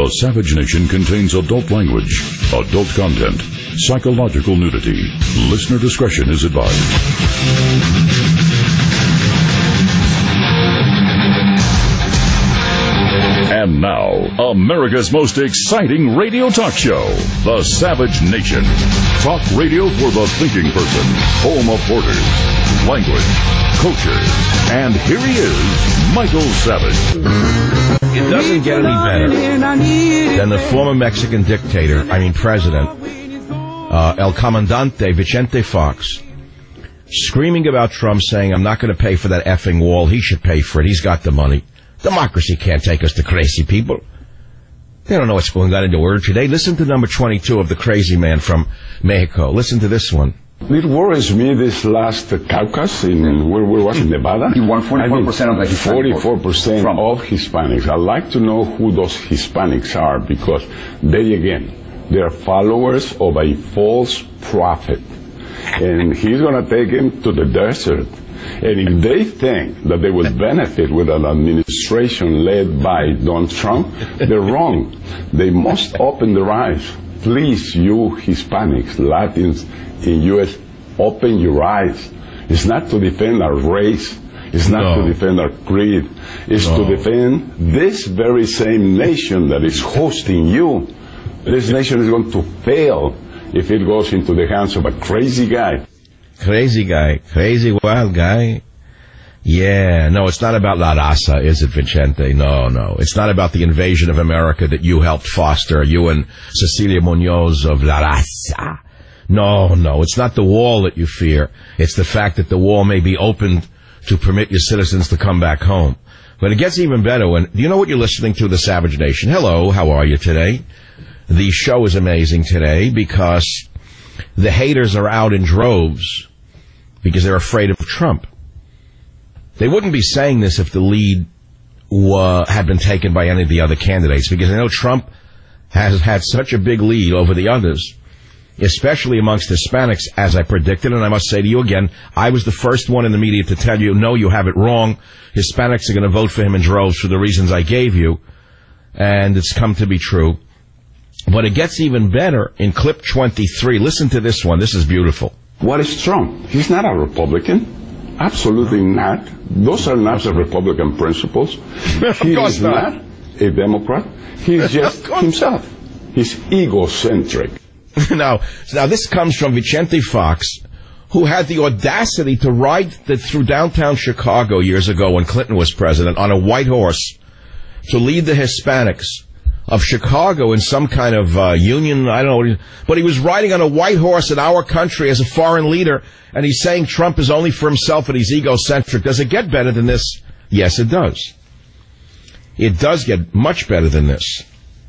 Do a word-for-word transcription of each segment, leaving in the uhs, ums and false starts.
The Savage Nation contains adult language, adult content, psychological nudity. Listener discretion is advised. And now, America's most exciting radio talk show, The Savage Nation. Talk radio for the thinking person, home of borders, language, culture. And here he is, Michael Savage. It doesn't get any better than the former Mexican dictator, I mean president, uh, El Comandante Vicente Fox, screaming about Trump, saying, I'm not going to pay for that effing wall. He should pay for it. He's got the money. Democracy can't take us to crazy people. They don't know what's going on in the world today. Listen to number twenty-two of the crazy man from Mexico. Listen to this one. It worries me this last uh, caucus in where we was in Nevada. He won forty-four percent I mean, of the Hispanic forty-four percent Trump. of Hispanics. I'd like to know who those Hispanics are, because they, again, they're followers of a false prophet. And he's going to take him to the desert. And if they think that they will benefit with an administration led by Donald Trump, they're wrong. They must open their eyes. Please, you Hispanics, Latins in U S, open your eyes. It's not to defend our race. It's not no. to defend our creed. It's no. to defend this very same nation that is hosting you. This nation is going to fail if it goes into the hands of a crazy guy. Crazy guy. Crazy wild guy. Yeah. No, it's not about La Raza, is it, Vicente? No, no. It's not about the invasion of America that you helped foster, you and Cecilia Munoz of La Raza. No, no. It's not the wall that you fear. It's the fact that the wall may be opened to permit your citizens to come back home. But it gets even better when, do you know what you're listening to? The Savage Nation. Hello, how are you today? The show is amazing today because the haters are out in droves because they're afraid of Trump. They wouldn't be saying this if the lead uh, had been taken by any of the other candidates, because I know Trump has had such a big lead over the others, especially amongst Hispanics, as I predicted. And I must say to you again, I was the first one in the media to tell you, no, you have it wrong. Hispanics are going to vote for him in droves for the reasons I gave you. And it's come to be true. But it gets even better in clip twenty-three. Listen to this one. This is beautiful. What is Trump? He's not a Republican. Absolutely not. Those are not the Republican principles. He is not. not a Democrat. He's just himself. He's egocentric. now, now, this comes from Vicente Fox, who had the audacity to ride the, through downtown Chicago years ago when Clinton was president on a white horse to lead the Hispanics of Chicago in some kind of uh, union, I don't know, but he was riding on a white horse in our country as a foreign leader, and he's saying Trump is only for himself and he's egocentric. Does it get better than this? Yes, it does. It does get much better than this.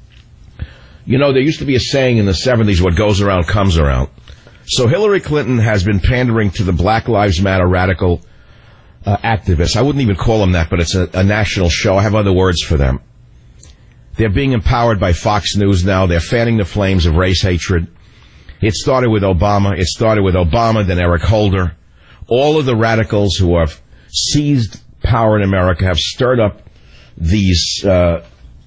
You know, there used to be a saying in the seventies, what goes around comes around. So Hillary Clinton has been pandering to the Black Lives Matter radical uh, activists. I wouldn't even call them that, but it's a, a national show. I have other words for them. They're being empowered by Fox News now. They're fanning the flames of race hatred. It started with Obama. It started with Obama, then Eric Holder. All of the radicals who have seized power in America have stirred up these uh,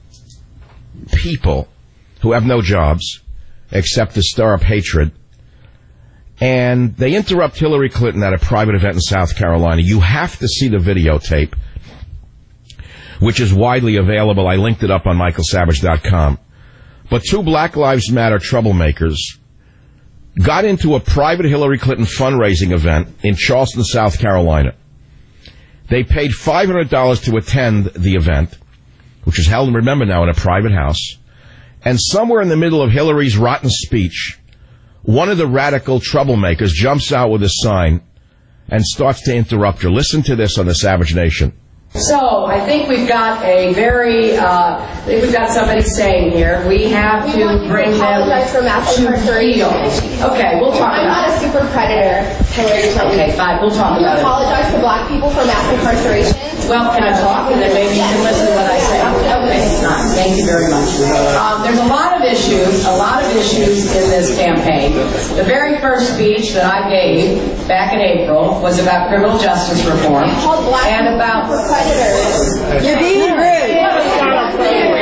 people who have no jobs except to stir up hatred. And they interrupt Hillary Clinton at a private event in South Carolina. You have to see the videotape, which is widely available. I linked it up on michael savage dot com. But two Black Lives Matter troublemakers got into a private Hillary Clinton fundraising event in Charleston, South Carolina. They paid five hundred dollars to attend the event, which is held, remember now, in a private house. And somewhere in the middle of Hillary's rotten speech, one of the radical troublemakers jumps out with a sign and starts to interrupt her. Listen to this on the Savage Nation. So, I think we've got a very, uh, I think we've got somebody saying here, we have we to bring them for mass to incarceration. Okay, we'll talk I'm about it. not a super predator, Hillary Clinton. Okay, fine, we'll talk you about it. You apologize to black people for mass incarceration? Well, can I talk? And then maybe you can listen to what I say. Okay, not. Thank you very much. Um, there's a lot of issues, a lot of issues in this campaign. The very first speech that I gave back in April was about criminal justice reform You called black and people about for predators. You're being rude.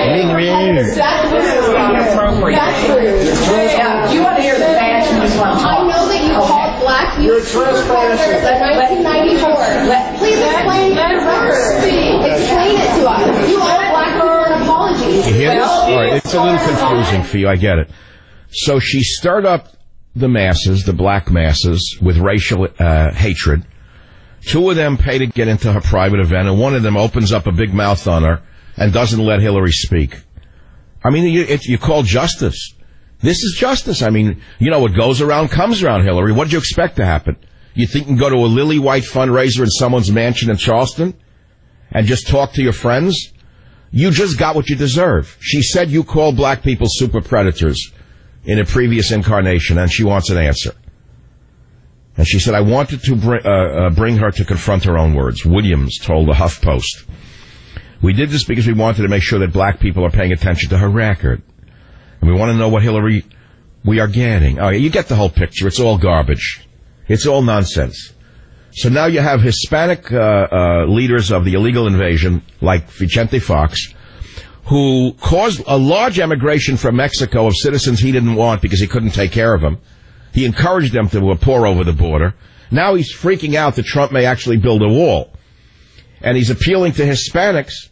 Yeah, you want to hear the facts, you just want to talk. I know that you Okay. called black youth protesters in nineteen ninety-four. Please explain the record. Explain it to us. You owe black people an apology. You hear this? Well, All right, it's a little it's confusing for you, I get it. So she stirred up the masses, the black masses, with racial uh, hatred. Two of them pay to get into her private event, and one of them opens up a big mouth on her and doesn't let Hillary speak. I mean, you, it, you call justice. This is justice. I mean, you know, what goes around comes around, Hillary. What did you expect to happen? You think you can go to a Lily White fundraiser in someone's mansion in Charleston and just talk to your friends? You just got what you deserve. She said you called black people super predators in a previous incarnation, and she wants an answer. And she said, I wanted to bring, uh, uh, bring her to confront her own words. Williams told the HuffPost. We did this because we wanted to make sure that black people are paying attention to her record. And we want to know what Hillary we are getting. Oh, you get the whole picture. It's all garbage. It's all nonsense. So now you have Hispanic uh, uh, leaders of the illegal invasion, like Vicente Fox, who caused a large emigration from Mexico of citizens he didn't want because he couldn't take care of them. He encouraged them to pour over the border. Now he's freaking out that Trump may actually build a wall. And he's appealing to Hispanics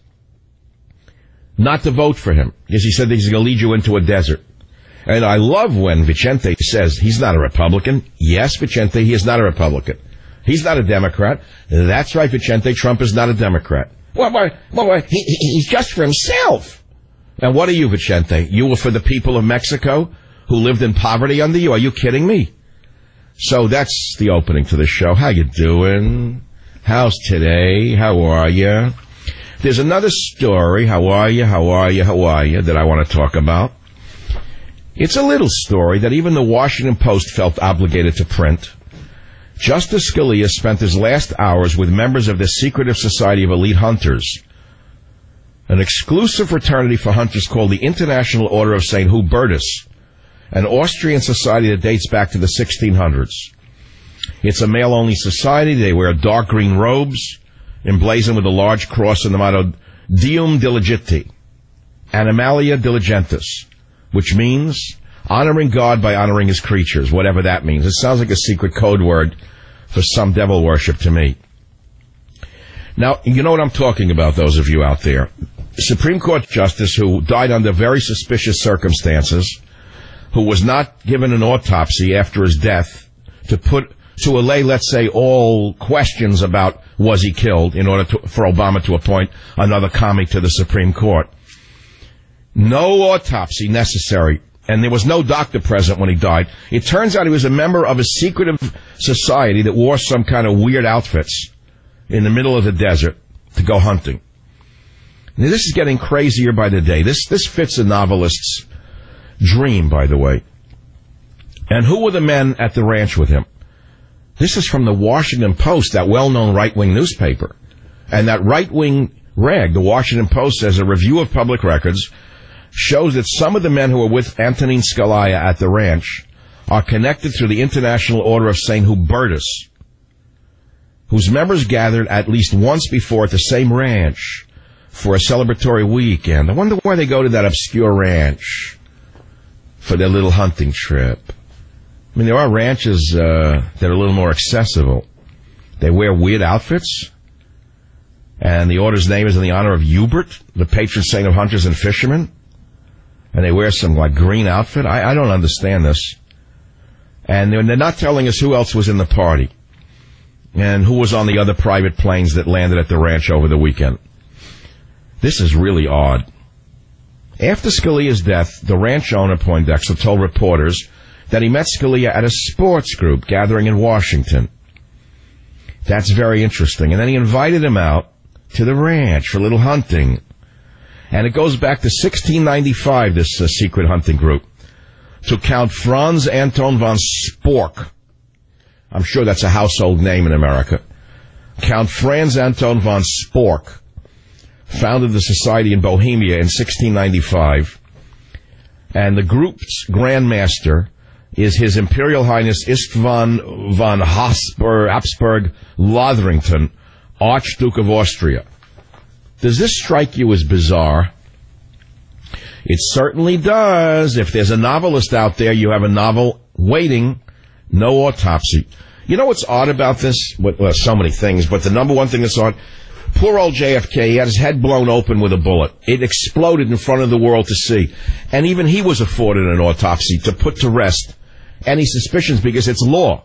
not to vote for him, because he said that he's going to lead you into a desert. And I love when Vicente says he's not a Republican. Yes, Vicente, he is not a Republican. He's not a Democrat. That's right, Vicente, Trump is not a Democrat. Well, well, well he, he's just for himself. And what are you, Vicente? You were for the people of Mexico who lived in poverty under you? Are you kidding me? So that's the opening to the show. How you doing? How's today? How are you? There's another story. How are you? How are you? How are you? That I want to talk about. It's a little story that even the Washington Post felt obligated to print. Justice Scalia spent his last hours with members of the secretive Society of Elite Hunters, an exclusive fraternity for hunters called the International Order of Saint Hubertus, an Austrian society that dates back to the sixteen hundreds. It's a male-only society. They wear dark green robes, emblazoned with a large cross and the motto, Deum Diligenti, Animalia Diligentis, which means honoring God by honoring his creatures, whatever that means. It sounds like a secret code word for some devil worship to me. Now, you know what I'm talking about, those of you out there. Supreme Court Justice who died under very suspicious circumstances, who was not given an autopsy after his death to put to allay, let's say, all questions about was he killed in order to, for Obama to appoint another commie to the Supreme Court. No autopsy necessary, and there was no doctor present when he died. It turns out he was a member of a secretive society that wore some kind of weird outfits in the middle of the desert to go hunting. Now, this is getting crazier by the day. This this fits a novelist's dream, by the way. And who were the men at the ranch with him? This is from the Washington Post, that well-known right-wing newspaper. And that right-wing rag, the Washington Post, says a review of public records shows that some of the men who were with Antonin Scalia at the ranch are connected through the International Order of Saint Hubertus, whose members gathered at least once before at the same ranch for a celebratory weekend. I wonder why they go to that obscure ranch for their little hunting trip. I mean, there are ranches uh, that are a little more accessible. They wear weird outfits, and the order's name is in the honor of Hubert, the patron saint of hunters and fishermen, and they wear some, like, green outfit. I, I don't understand this. And they're, they're not telling us who else was in the party and who was on the other private planes that landed at the ranch over the weekend. This is really odd. After Scalia's death, the ranch owner, Poindexter, told reporters that he met Scalia at a sports group gathering in Washington. That's very interesting. And then he invited him out to the ranch for a little hunting. And it goes back to sixteen ninety-five, this uh, secret hunting group, to Count Franz Anton von Spork. I'm sure that's a household name in America. Count Franz Anton von Spork founded the society in Bohemia in sixteen ninety-five. And the group's Grand Master is His Imperial Highness Istvan von Habsburg, Habsburg Lothrington, Archduke of Austria. Does this strike you as bizarre? It certainly does. If there's a novelist out there, you have a novel waiting, no autopsy. You know what's odd about this? Well, so many things, but the number one thing that's odd, poor old J F K, he had his head blown open with a bullet. It exploded in front of the world to see. And even he was afforded an autopsy to put to rest any suspicions because it's law.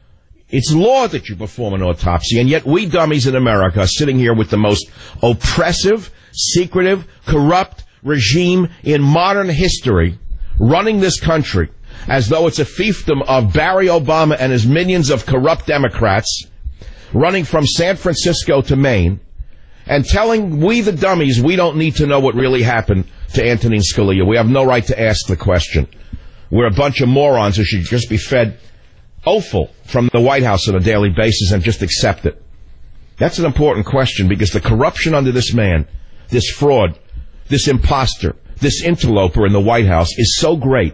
It's law that you perform an autopsy, and yet we dummies in America are sitting here with the most oppressive, secretive, corrupt regime in modern history running this country as though it's a fiefdom of Barry Obama and his minions of corrupt Democrats running from San Francisco to Maine and telling we the dummies we don't need to know what really happened to Antonin Scalia. We have no right to ask the question. We're a bunch of morons who should just be fed offal from the White House on a daily basis and just accept it. That's an important question because the corruption under this man, this fraud, this imposter, this interloper in the White House is so great.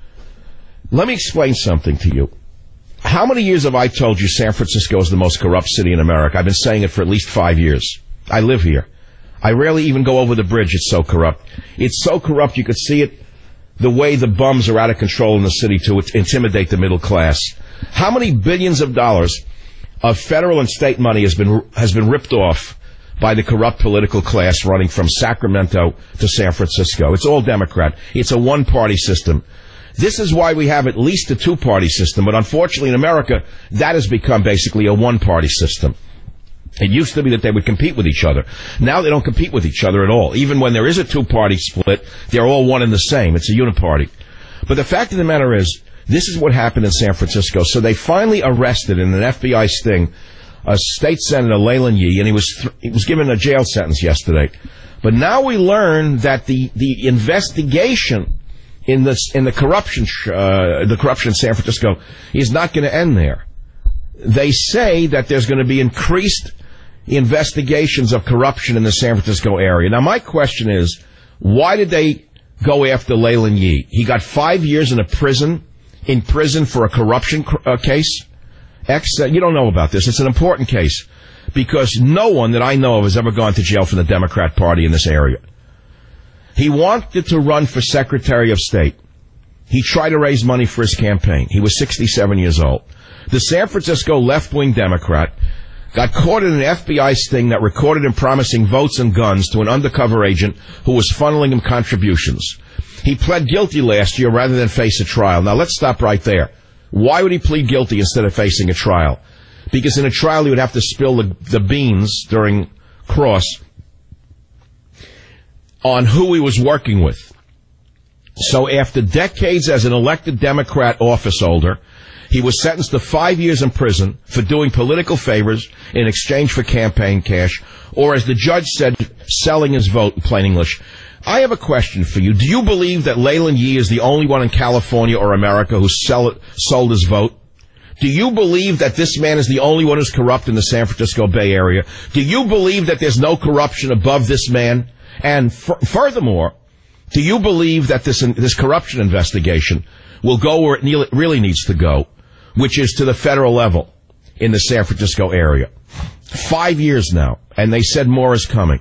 Let me explain something to you. How many years have I told you San Francisco is the most corrupt city in America? I've been saying it for at least five years. I live here. I rarely even go over the bridge. It's so corrupt. It's so corrupt you could see it the way the bums are out of control in the city to intimidate the middle class. How many billions of dollars of federal and state money has been has been ripped off by the corrupt political class running from Sacramento to San Francisco? It's all Democrat. It's a one-party system. This is why we have at least a two-party system, but unfortunately in America, that has become basically a one-party system. It used to be that they would compete with each other. Now they don't compete with each other at all. Even when there is a two-party split, they're all one and the same. It's a uniparty. But the fact of the matter is, this is what happened in San Francisco. So they finally arrested in an F B I sting a state senator, Leland Yee, and he was th- he was given a jail sentence yesterday. But now we learn that the, the investigation in the in the corruption uh, the corruption in San Francisco is not going to end there. They say that there's going to be increased investigations of corruption in the San Francisco area. Now, my question is, why did they go after Leland Yee? He got five years in a prison. in prison for a corruption uh, case. Ex, uh, you don't know about this. It's an important case because no one that I know of has ever gone to jail from the Democrat Party in this area. He wanted to run for Secretary of State. He tried to raise money for his campaign. He was sixty-seven years old. The San Francisco left-wing Democrat got caught in an F B I sting that recorded him promising votes and guns to an undercover agent who was funneling him contributions. He pled guilty last year rather than face a trial. Now, let's stop right there. Why would he plead guilty instead of facing a trial? Because in a trial, he would have to spill the, the beans during cross on who he was working with. So after decades as an elected Democrat office holder, he was sentenced to five years in prison for doing political favors in exchange for campaign cash, or as the judge said, selling his vote in plain English. I have a question for you. Do you believe that Leland Yee is the only one in California or America who sell it, sold his vote? Do you believe that this man is the only one who's corrupt in the San Francisco Bay Area? Do you believe that there's no corruption above this man? And f- furthermore, do you believe that this this corruption investigation will go where it ne- really needs to go, which is to the federal level in the San Francisco area? Five years now, and they said more is coming.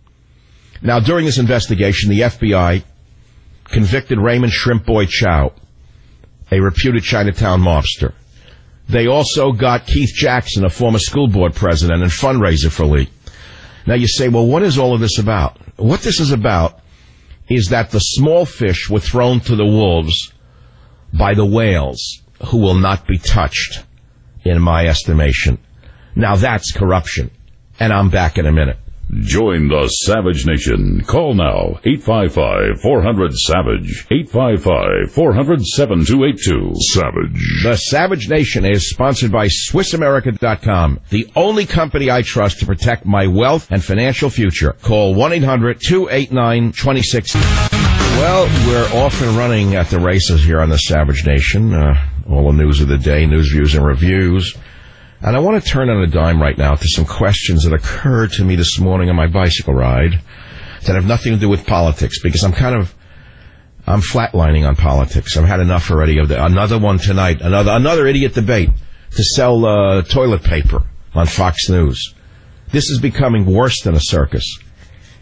Now, during this investigation, the F B I convicted Raymond Shrimp Boy Chow, a reputed Chinatown mobster. They also got Keith Jackson, a former school board president and fundraiser for Lee. Now, you say, well, what is all of this about? What this is about is that the small fish were thrown to the wolves by the whales, who will not be touched, in my estimation. Now, that's corruption. And I'm back in a minute. Join the Savage Nation. Call now, eight five five, four hundred, SAVAGE, eight five five, four hundred, seven two eight two. Savage. The Savage Nation is sponsored by Swiss America dot com, the only company I trust to protect my wealth and financial future. Call one eight hundred, two eight nine, two six. Well, we're off and running at the races here on the Savage Nation. Uh, all the news of the day, news, views, and reviews. And I want to turn on a dime right now to some questions that occurred to me this morning on my bicycle ride that have nothing to do with politics, because I'm kind of, I'm flatlining on politics. I've had enough already of the, another one tonight, another, another idiot debate to sell uh, toilet paper on Fox News. This is becoming worse than a circus.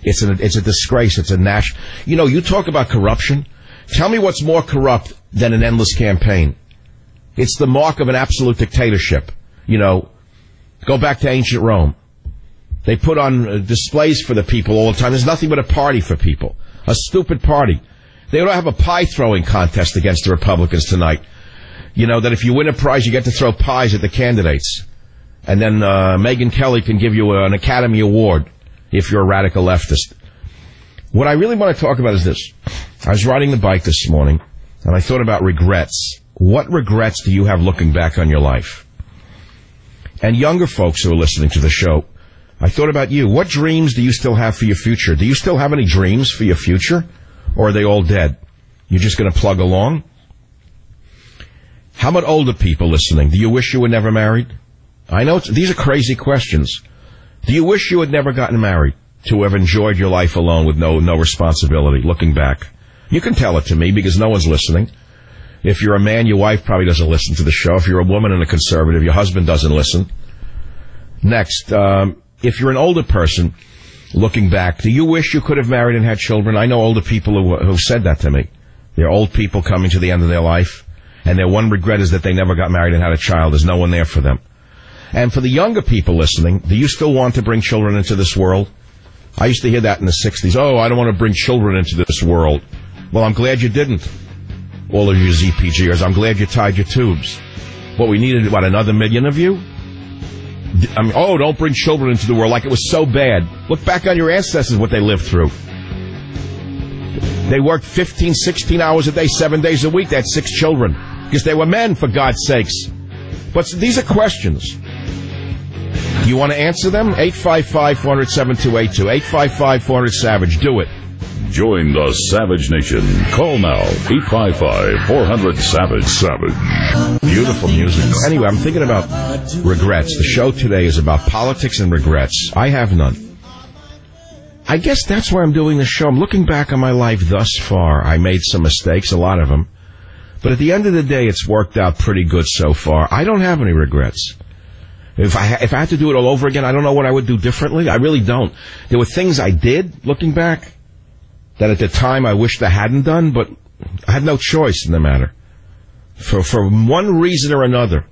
It's a, it's a disgrace. It's a national... You know, you talk about corruption. Tell me what's more corrupt than an endless campaign. It's the mark of an absolute dictatorship. You know, go back to ancient Rome. They put on uh, displays for the people all the time. There's nothing but a party for people. A stupid party. They ought to have a pie-throwing contest against the Republicans tonight. You know, that if you win a prize, you get to throw pies at the candidates. And then uh, Megyn Kelly can give you an Academy Award if you're a radical leftist. What I really want to talk about is this. I was riding the bike this morning, and I thought about regrets. What regrets do you have looking back on your life? And younger folks who are listening to the show, I thought about you. What dreams do you still have for your future? Do you still have any dreams for your future? Or are they all dead? You're just going to plug along? How about older people listening? Do you wish you were never married? I know it's, these are crazy questions. Do you wish you had never gotten married to have enjoyed your life alone with no no responsibility, looking back? You can tell it to me because no one's listening. If you're a man, your wife probably doesn't listen to the show. If you're a woman and a conservative, your husband doesn't listen. Next, um, if you're an older person, looking back, do you wish you could have married and had children? I know older people who who've said that to me. They're old people coming to the end of their life, and their one regret is that they never got married and had a child. There's no one there for them. And for the younger people listening, do you still want to bring children into this world? I used to hear that in the sixties. Oh, I don't want to bring children into this world. Well, I'm glad you didn't. All of you Z P Gers, I'm glad you tied your tubes. What, we needed, what, another million of you? I mean, oh, don't bring children into the world like it was so bad. Look back on your ancestors, what they lived through. They worked fifteen, sixteen hours a day, seven days a week. They had six children because they were men, for God's sakes. But these are questions. Do you want to answer them? eight five five, four hundred, seven two eight two. eight five five, four hundred, SAVAGE. Do it. Join the Savage Nation. Call now. eight five five, four hundred, SAVAGE. SAVAGE. Beautiful music. Anyway, I'm thinking about regrets. The show today is about politics and regrets. I have none. I guess that's why I'm doing this show. I'm looking back on my life thus far. I made some mistakes, a lot of them. But at the end of the day, it's worked out pretty good so far. I don't have any regrets. If I if I had to do it all over again, I don't know what I would do differently. I really don't. There were things I did, looking back, that at the time I wished I hadn't done, but I had no choice in the matter. For for one reason or another,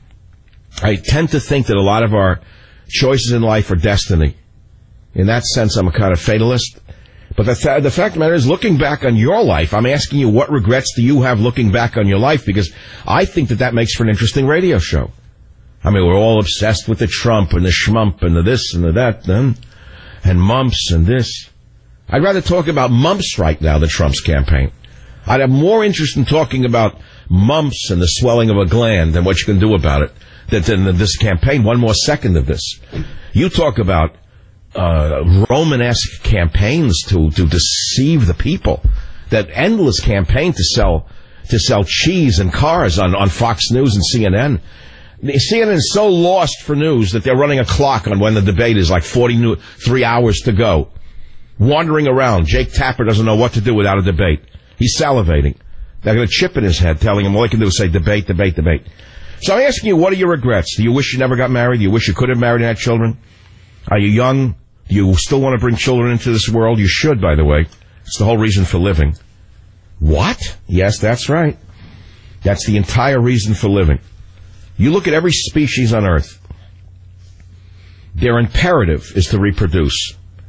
I tend to think that a lot of our choices in life are destiny. In that sense, I'm a kind of fatalist. But the, th- the fact of the matter is, looking back on your life, I'm asking you, what regrets do you have looking back on your life? Because I think that that makes for an interesting radio show. I mean, we're all obsessed with the Trump and the schmump and the this and the that, and, and mumps and this. I'd rather talk about mumps right now than Trump's campaign. I'd have more interest in talking about mumps and the swelling of a gland than what you can do about it than, than this campaign. One more second of this. You talk about uh, Romanesque campaigns to, to deceive the people. That endless campaign to sell to sell cheese and cars on, on Fox News and C N N. C N N is so lost for news that they're running a clock on when the debate is, like forty-three hours to go. Wandering around. Jake Tapper doesn't know what to do without a debate. He's salivating. They're got a chip in his head telling him all he can do is say debate, debate, debate. So I'm asking you, what are your regrets? Do you wish you never got married? Do you wish you could have married and had children? Are you young? Do you still want to bring children into this world? You should, by the way. It's the whole reason for living. What? Yes, that's right. That's the entire reason for living. You look at every species on Earth. Their imperative is to reproduce.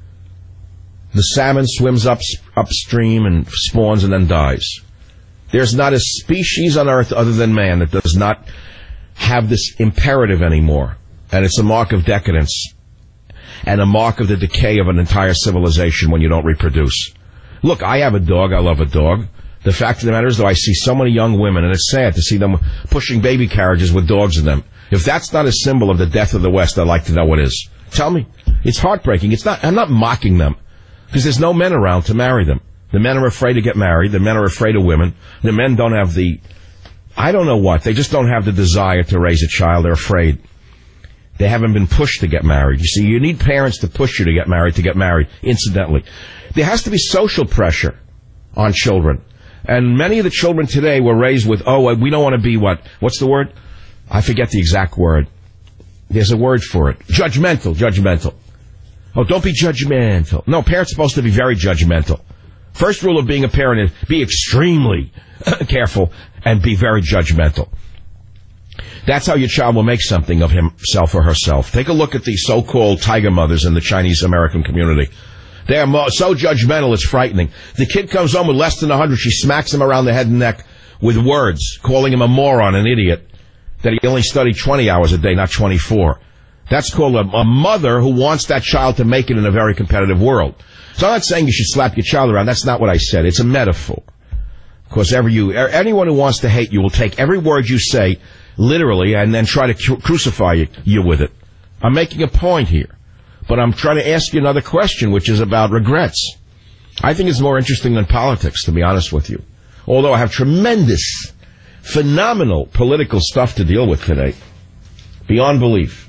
The salmon swims up upstream and spawns and then dies. There's not a species on Earth other than man that does not have this imperative anymore. And it's a mark of decadence and a mark of the decay of an entire civilization when you don't reproduce. Look, I have a dog. I love a dog. The fact of the matter is, though, I see so many young women, and it's sad to see them pushing baby carriages with dogs in them. If that's not a symbol of the death of the West, I'd like to know what is. Tell me. It's heartbreaking. It's not. I'm not mocking them, because there's no men around to marry them. The men are afraid to get married. The men are afraid of women. The men don't have the, I don't know what. They just don't have the desire to raise a child. They're afraid. They haven't been pushed to get married. You see, you need parents to push you to get married, to get married, incidentally. There has to be social pressure on children. And many of the children today were raised with, oh, we don't want to be what? What's the word? I forget the exact word. There's a word for it. Judgmental, judgmental. Oh, don't be judgmental. No, parents are supposed to be very judgmental. First rule of being a parent is be extremely careful and be very judgmental. That's how your child will make something of himself or herself. Take a look at the so-called tiger mothers in the Chinese American community. They are mo- so judgmental, it's frightening. The kid comes home with less than one hundred. She smacks him around the head and neck with words, calling him a moron, an idiot, that he only studied twenty hours a day, not twenty-four. That's called a, a mother who wants that child to make it in a very competitive world. So I'm not saying you should slap your child around. That's not what I said. It's a metaphor. Of course, ever you, anyone who wants to hate you will take every word you say literally and then try to cru- crucify you, you with it. I'm making a point here. But I'm trying to ask you another question, which is about regrets. I think it's more interesting than politics, to be honest with you. Although I have tremendous, phenomenal political stuff to deal with today. Beyond belief.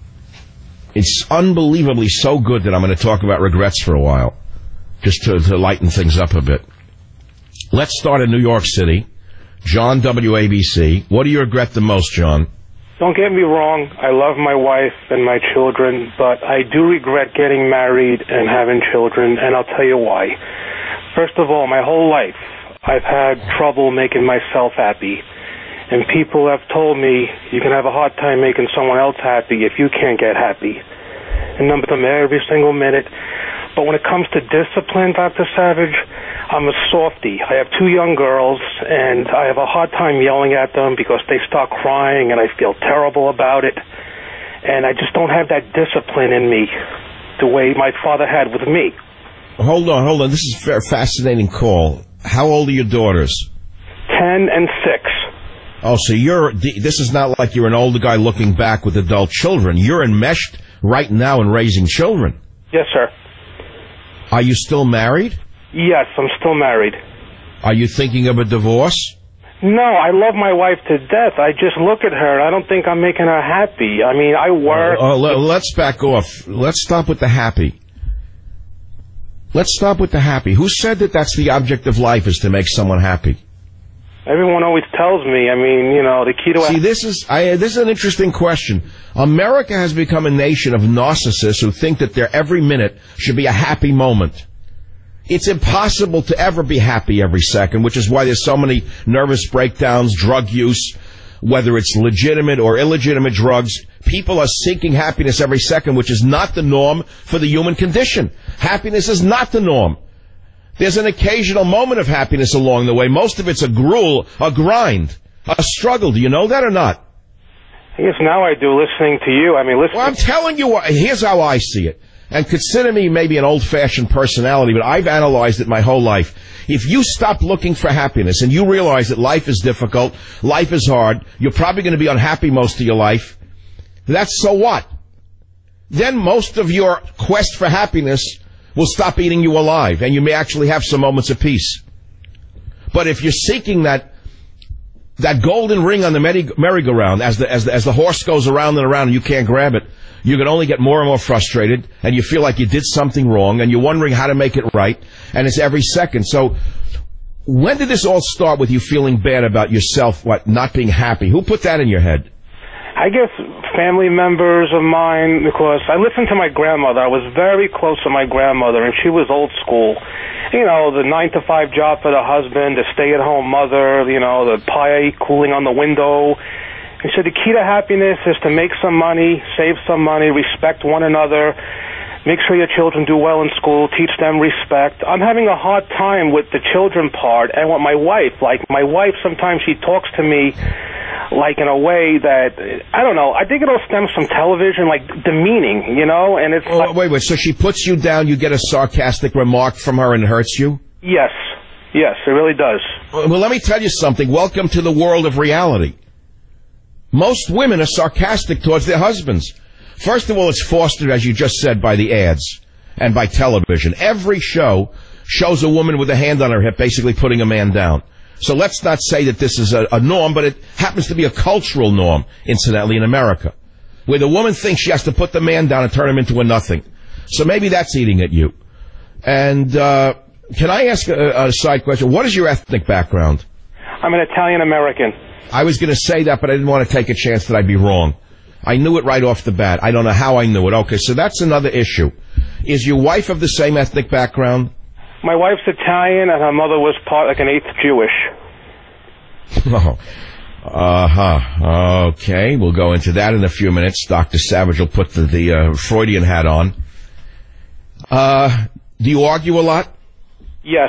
It's unbelievably so good that I'm going to talk about regrets for a while. Just to, to lighten things up a bit. Let's start in New York City. John, W A B C. What do you regret the most, John? Don't get me wrong, I love my wife and my children, but I do regret getting married and having children, and I'll tell you why. First of all, my whole life, I've had trouble making myself happy. And people have told me you can have a hard time making someone else happy if you can't get happy. And number them every single minute. But when it comes to discipline, Doctor Savage, I'm a softie. I have two young girls, and I have a hard time yelling at them because they start crying, and I feel terrible about it. And I just don't have that discipline in me the way my father had with me. Hold on, hold on. This is a fascinating call. How old are your daughters? Ten and six. Oh, so you're, this is not like you're an older guy looking back with adult children. You're enmeshed right now in raising children. Yes, sir. Are you still married? Yes, I'm still married. Are you thinking of a divorce? No, I love my wife to death. I just look at her, and I don't think I'm making her happy. I mean, I work... Uh, uh, let's back off. Let's stop with the happy. Let's stop with the happy. Who said that that's the object of life, is to make someone happy? Everyone always tells me, I mean, you know, the key to... See, this is I, this is an interesting question. America has become a nation of narcissists who think that their every minute should be a happy moment. It's impossible to ever be happy every second, which is why there's so many nervous breakdowns, drug use, whether it's legitimate or illegitimate drugs. People are seeking happiness every second, which is not the norm for the human condition. Happiness is not the norm. There's an occasional moment of happiness along the way. Most of it's a gruel, a grind, a struggle. Do you know that or not? I guess now I do, listening to you. I mean, listen. Well, I'm telling you, here's how I see it. And consider me maybe an old-fashioned personality, but I've analyzed it my whole life. If you stop looking for happiness and you realize that life is difficult, life is hard, you're probably going to be unhappy most of your life, that's so what? Then most of your quest for happiness will stop eating you alive, and you may actually have some moments of peace. But if you're seeking that that golden ring on the merry-go-round, as the, as the as the horse goes around and around and you can't grab it, you can only get more and more frustrated, and you feel like you did something wrong, and you're wondering how to make it right, and it's every second. So when did this all start with you feeling bad about yourself, what, not being happy? Who put that in your head? I guess family members of mine, because I listened to my grandmother. I was very close to my grandmother, and she was old school. You know, the nine to five job for the husband, the stay-at-home mother, you know, the pie cooling on the window. And so the key to happiness is to make some money, save some money, respect one another, make sure your children do well in school, teach them respect. I'm having a hard time with the children part and with my wife. Like, my wife, sometimes she talks to me like in a way that, I don't know, I think it all stems from television, like demeaning, you know, and it's oh, like... Wait, wait, so she puts you down, you get a sarcastic remark from her and it hurts you? Yes, yes, it really does. Well, let me tell you something. Welcome to the world of reality. Most women are sarcastic towards their husbands. First of all, it's fostered, as you just said, by the ads and by television. Every show shows a woman with a hand on her hip basically putting a man down. So let's not say that this is a, a norm, but it happens to be a cultural norm, incidentally, in America, where the woman thinks she has to put the man down and turn him into a nothing. So maybe that's eating at you. And uh, can I ask a, a side question? What is your ethnic background? I'm an Italian-American. I was going to say that, but I didn't want to take a chance that I'd be wrong. I knew it right off the bat. I don't know how I knew it. Okay, so that's another issue. Is your wife of the same ethnic background? My wife's Italian, and her mother was part, like an eighth Jewish. Oh, uh-huh. Okay, we'll go into that in a few minutes. Doctor Savage will put the, the uh, Freudian hat on. Uh, do you argue a lot? Yes.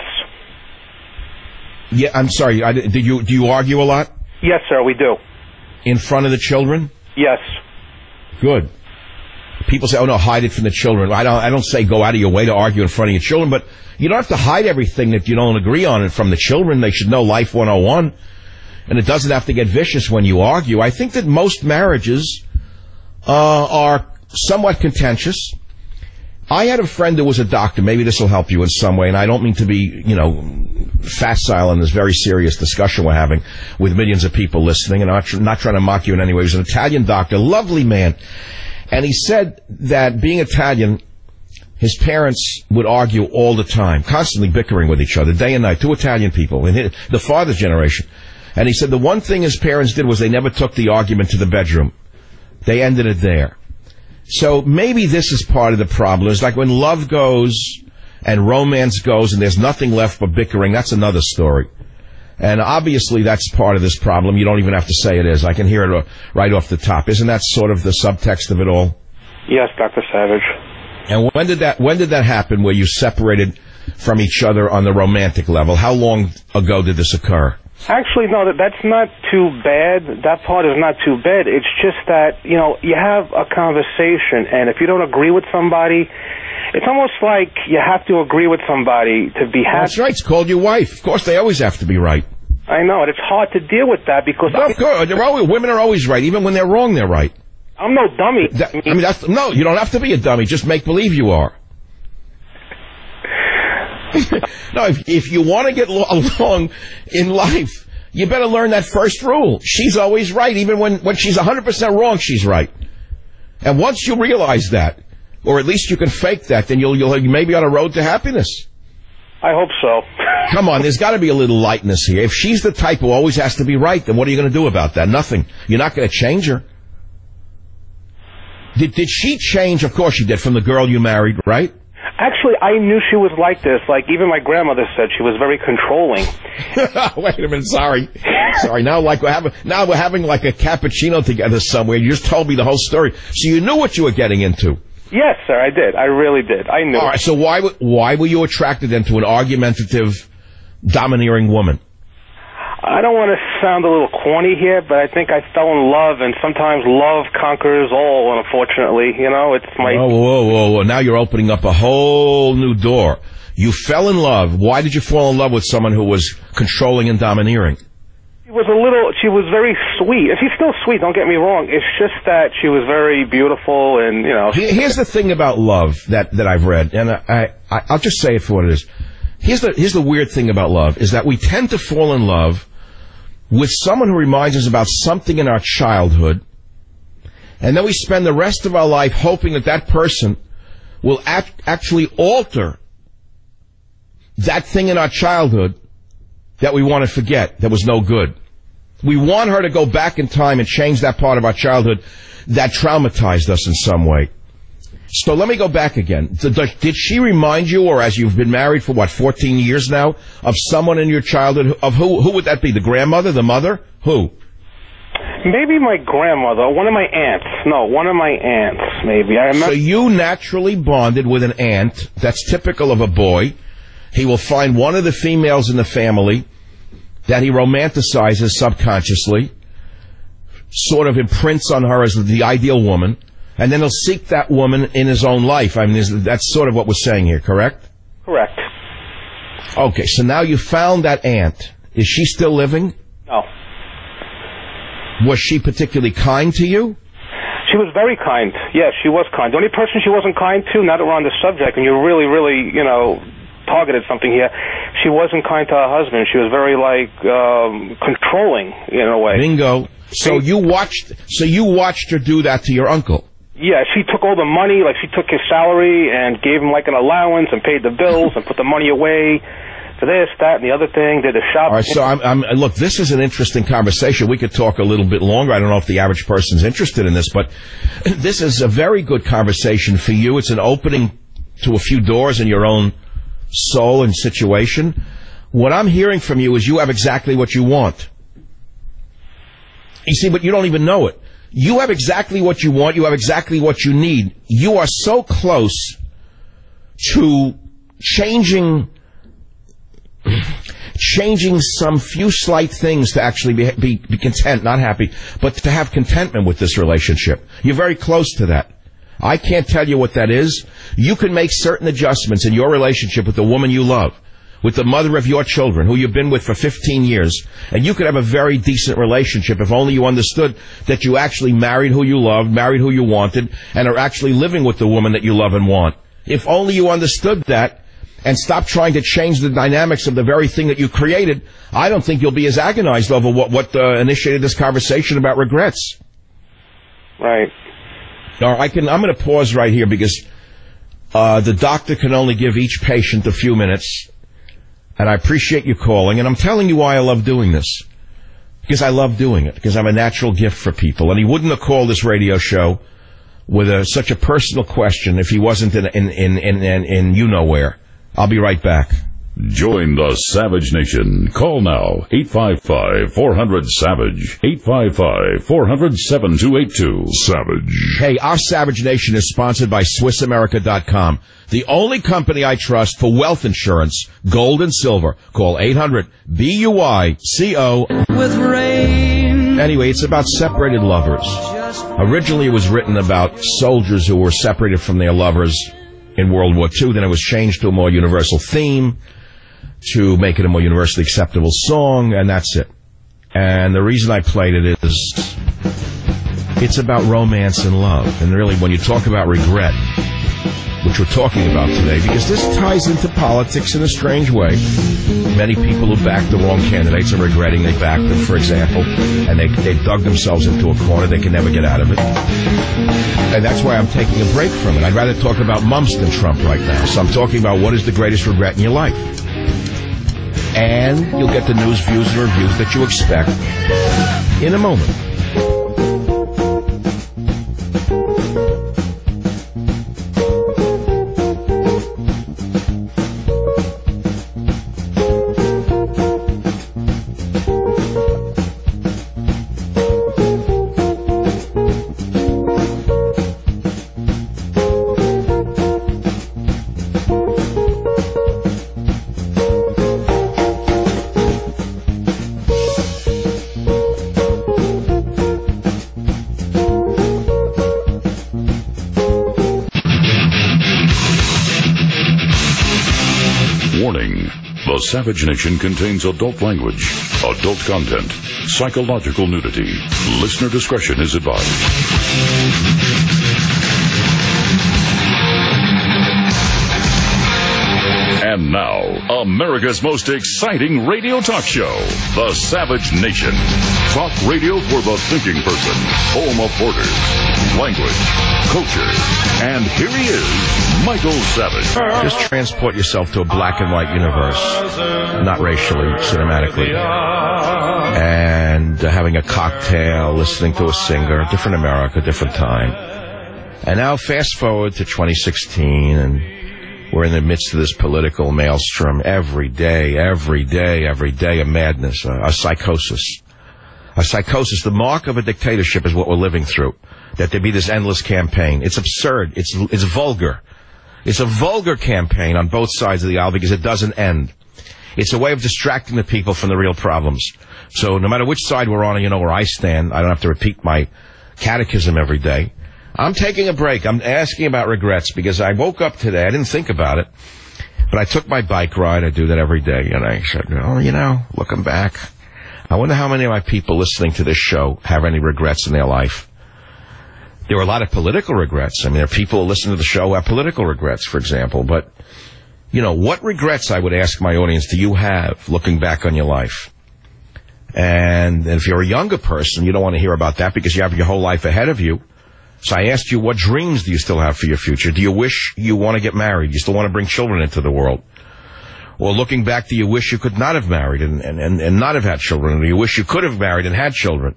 Yeah, I'm sorry. I, do you do you argue a lot? Yes, sir, we do. In front of the children? Yes. Good. People say, "Oh no, hide it from the children." I don't. I don't say go out of your way to argue in front of your children, but you don't have to hide everything that you don't agree on from the children. They should know Life one oh one, and it doesn't have to get vicious when you argue. I think that most marriages uh, are somewhat contentious. I had a friend who was a doctor. Maybe this will help you in some way, and I don't mean to be, you know, facile in this very serious discussion we're having with millions of people listening, and I'm not, not trying to mock you in any way. He was an Italian doctor, lovely man, and he said that being Italian, his parents would argue all the time, constantly bickering with each other, day and night, two Italian people, in his, the father's generation. And he said the one thing his parents did was they never took the argument to the bedroom. They ended it there. So maybe this is part of the problem. It's like when love goes and romance goes and there's nothing left but bickering, that's another story. And obviously that's part of this problem. You don't even have to say it is. I can hear it right off the top. Isn't that sort of the subtext of it all? Yes, Doctor Savage. And when did that when did that happen where you separated from each other on the romantic level? How long ago did this occur? Actually, no, that that's not too bad. That part is not too bad. It's just that, you know, you have a conversation, and if you don't agree with somebody, it's almost like you have to agree with somebody to be happy. That's right. It's called your wife. Of course, they always have to be right. I know, and it's hard to deal with that because... No, of course, they're always, women are always right. Even when they're wrong, they're right. I'm no dummy. That, I mean, that's, no, you don't have to be a dummy. Just make believe you are. No, if, if you want to get lo- along in life, you better learn that first rule. She's always right. Even when, when she's one hundred percent wrong, she's right. And once you realize that, or at least you can fake that, then you'll, you'll you may be on a road to happiness. I hope so. Come on, there's got to be a little lightness here. If she's the type who always has to be right, then what are you going to do about that? Nothing. You're not going to change her. Did, did she change? Of course she did, from the girl you married, right? Actually, I knew she was like this. Like, even my grandmother said she was very controlling. Wait a minute, sorry. Sorry, now like we're having, now we're having like a cappuccino together somewhere. You just told me the whole story. So you knew what you were getting into. Yes, sir, I did. I really did. I knew. All right, so why, why were you attracted then to an argumentative, domineering woman? I don't want to sound a little corny here, but I think I fell in love, and sometimes love conquers all, unfortunately. You know, it's my... Oh, whoa, whoa, whoa. Now you're opening up a whole new door. You fell in love. Why did you fall in love with someone who was controlling and domineering? She was a little... She was very sweet. And she's still sweet, don't get me wrong. It's just that she was very beautiful and, you know... Here's the thing about love that, that I've read, and I, I, I'll just say it for what it is. Here's the, here's the weird thing about love, is that we tend to fall in love with someone who reminds us about something in our childhood, and then we spend the rest of our life hoping that that person will act, actually alter that thing in our childhood that we want to forget, that was no good. We want her to go back in time and change that part of our childhood that traumatized us in some way. So let me go back again. Did she remind you, or as you've been married for, what, fourteen years now, of someone in your childhood? Of who? Who would that be? The grandmother? The mother? Who? Maybe my grandmother. One of my aunts. No, one of my aunts, maybe. I remember. So you naturally bonded with an aunt. That's typical of a boy. He will find one of the females in the family that he romanticizes subconsciously, sort of imprints on her as the ideal woman. And then he'll seek that woman in his own life. I mean, that's sort of what we're saying here, correct? Correct. Okay, so now you found that aunt. Is she still living? No. Was she particularly kind to you? She was very kind. Yes, she was kind. The only person she wasn't kind to, now that we're on the subject, and you really, really, you know, targeted something here, she wasn't kind to her husband. She was very, like, um, controlling in a way. Bingo. So you watched, so you watched her do that to your uncle? Yeah, she took all the money, like she took his salary and gave him like an allowance and paid the bills and put the money away. for this, that, and the other thing. Did a shop. All right, so I'm, I'm, look, this is an interesting conversation. We could talk a little bit longer. I don't know if the average person's interested in this, but this is a very good conversation for you. It's an opening to a few doors in your own soul and situation. What I'm hearing from you is you have exactly what you want. You see, but you don't even know it. You have exactly what you want. You have exactly what you need. You are so close to changing changing some few slight things to actually be, be, be content, not happy, but to have contentment with this relationship. You're very close to that. I can't tell you what that is. You can make certain adjustments in your relationship with the woman you love, with the mother of your children, who you've been with for fifteen years, and you could have a very decent relationship if only you understood that you actually married who you loved, married who you wanted, and are actually living with the woman that you love and want. If only you understood that and stopped trying to change the dynamics of the very thing that you created, I don't think you'll be as agonized over what, what uh, initiated this conversation about regrets. Right. Now, I can, I'm going to pause right here because uh, the doctor can only give each patient a few minutes. And I appreciate you calling, and I'm telling you why I love doing this. Because I love doing it, because I'm a natural gift for people. And he wouldn't have called this radio show with a, such a personal question if he wasn't in, in, in, in, in, in you-know-where. I'll be right back. Join the Savage Nation. Call now, eight five five, four hundred, SAVAGE, eight five five, four hundred, seven two eight two. Savage. Hey, our Savage Nation is sponsored by Swiss America dot com, the only company I trust for wealth insurance, gold and silver. Call eight hundred, B U I C O. With rain. Anyway, it's about separated lovers. Originally, it was written about soldiers who were separated from their lovers in World War Two. Then it was changed to a more universal theme, to make it a more universally acceptable song, and that's it. And the reason I played it is it's about romance and love. And really, when you talk about regret, which we're talking about today, because this ties into politics in a strange way. Many people who backed the wrong candidates are regretting they backed them, for example, and they they dug themselves into a corner they can never get out of it. And that's why I'm taking a break from it. I'd rather talk about mumps than Trump right now. So I'm talking about what is the greatest regret in your life. And you'll get the news, views, and reviews that you expect in a moment. The Savage Nation contains adult language, adult content, psychological nudity. Listener discretion is advised. And now, America's most exciting radio talk show, The Savage Nation. Talk radio for the thinking person, home of borders, language, culture. And here he is, Michael Savage. Just transport yourself to a black and white universe, not racially, cinematically, and uh, having a cocktail, listening to a singer, different America, different time. And now fast forward to twenty sixteen, and we're in the midst of this political maelstrom every day, every day, every day, a madness, a, a psychosis. A psychosis. The mark of a dictatorship is what we're living through, that there be this endless campaign. It's absurd. It's it's vulgar. It's a vulgar campaign on both sides of the aisle because it doesn't end. It's a way of distracting the people from the real problems. So no matter which side we're on, you know where I stand. I don't have to repeat my catechism every day. I'm taking a break. I'm asking about regrets because I woke up today. I didn't think about it, but I took my bike ride. I do that every day. And I said, oh, you know, looking back, I wonder how many of my people listening to this show have any regrets in their life. There were a lot of political regrets. I mean, there are people who listen to the show who have political regrets, for example. But, you know, what regrets, I would ask my audience, do you have looking back on your life? And if you're a younger person, you don't want to hear about that because you have your whole life ahead of you. So I asked you, what dreams do you still have for your future? Do you wish you want to get married? Do you still want to bring children into the world? Or looking back, do you wish you could not have married and, and, and, and not have had children? Or do you wish you could have married and had children?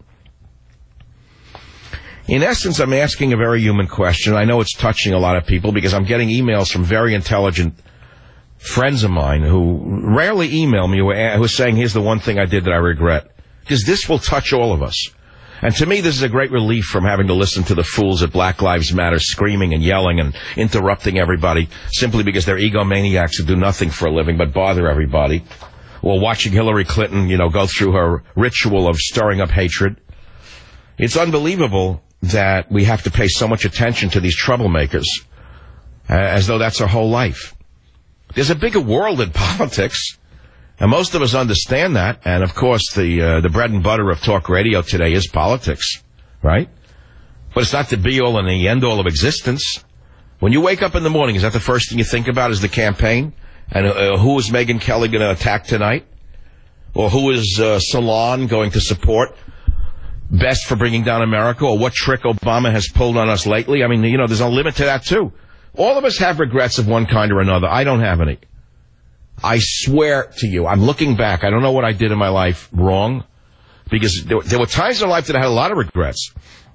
In essence, I'm asking a very human question. I know it's touching a lot of people because I'm getting emails from very intelligent friends of mine who rarely email me who are saying, here's the one thing I did that I regret. Because this will touch all of us. And to me, this is a great relief from having to listen to the fools at Black Lives Matter screaming and yelling and interrupting everybody simply because they're egomaniacs who do nothing for a living but bother everybody. Or watching Hillary Clinton, you know, go through her ritual of stirring up hatred. It's unbelievable that we have to pay so much attention to these troublemakers uh, as though that's our whole life. There's a bigger world in politics, and most of us understand that. And, of course, the uh, the bread and butter of talk radio today is politics, right? But it's not the be-all and the end-all of existence. When you wake up in the morning, is that the first thing you think about is the campaign? And uh, who is Megyn Kelly going to attack tonight? Or who is uh, Salon going to support best for bringing down America, or what trick Obama has pulled on us lately? I mean, you know, there's a limit to that, too. All of us have regrets of one kind or another. I don't have any. I swear to you, I'm looking back. I don't know what I did in my life wrong, because there, there were times in life that I had a lot of regrets.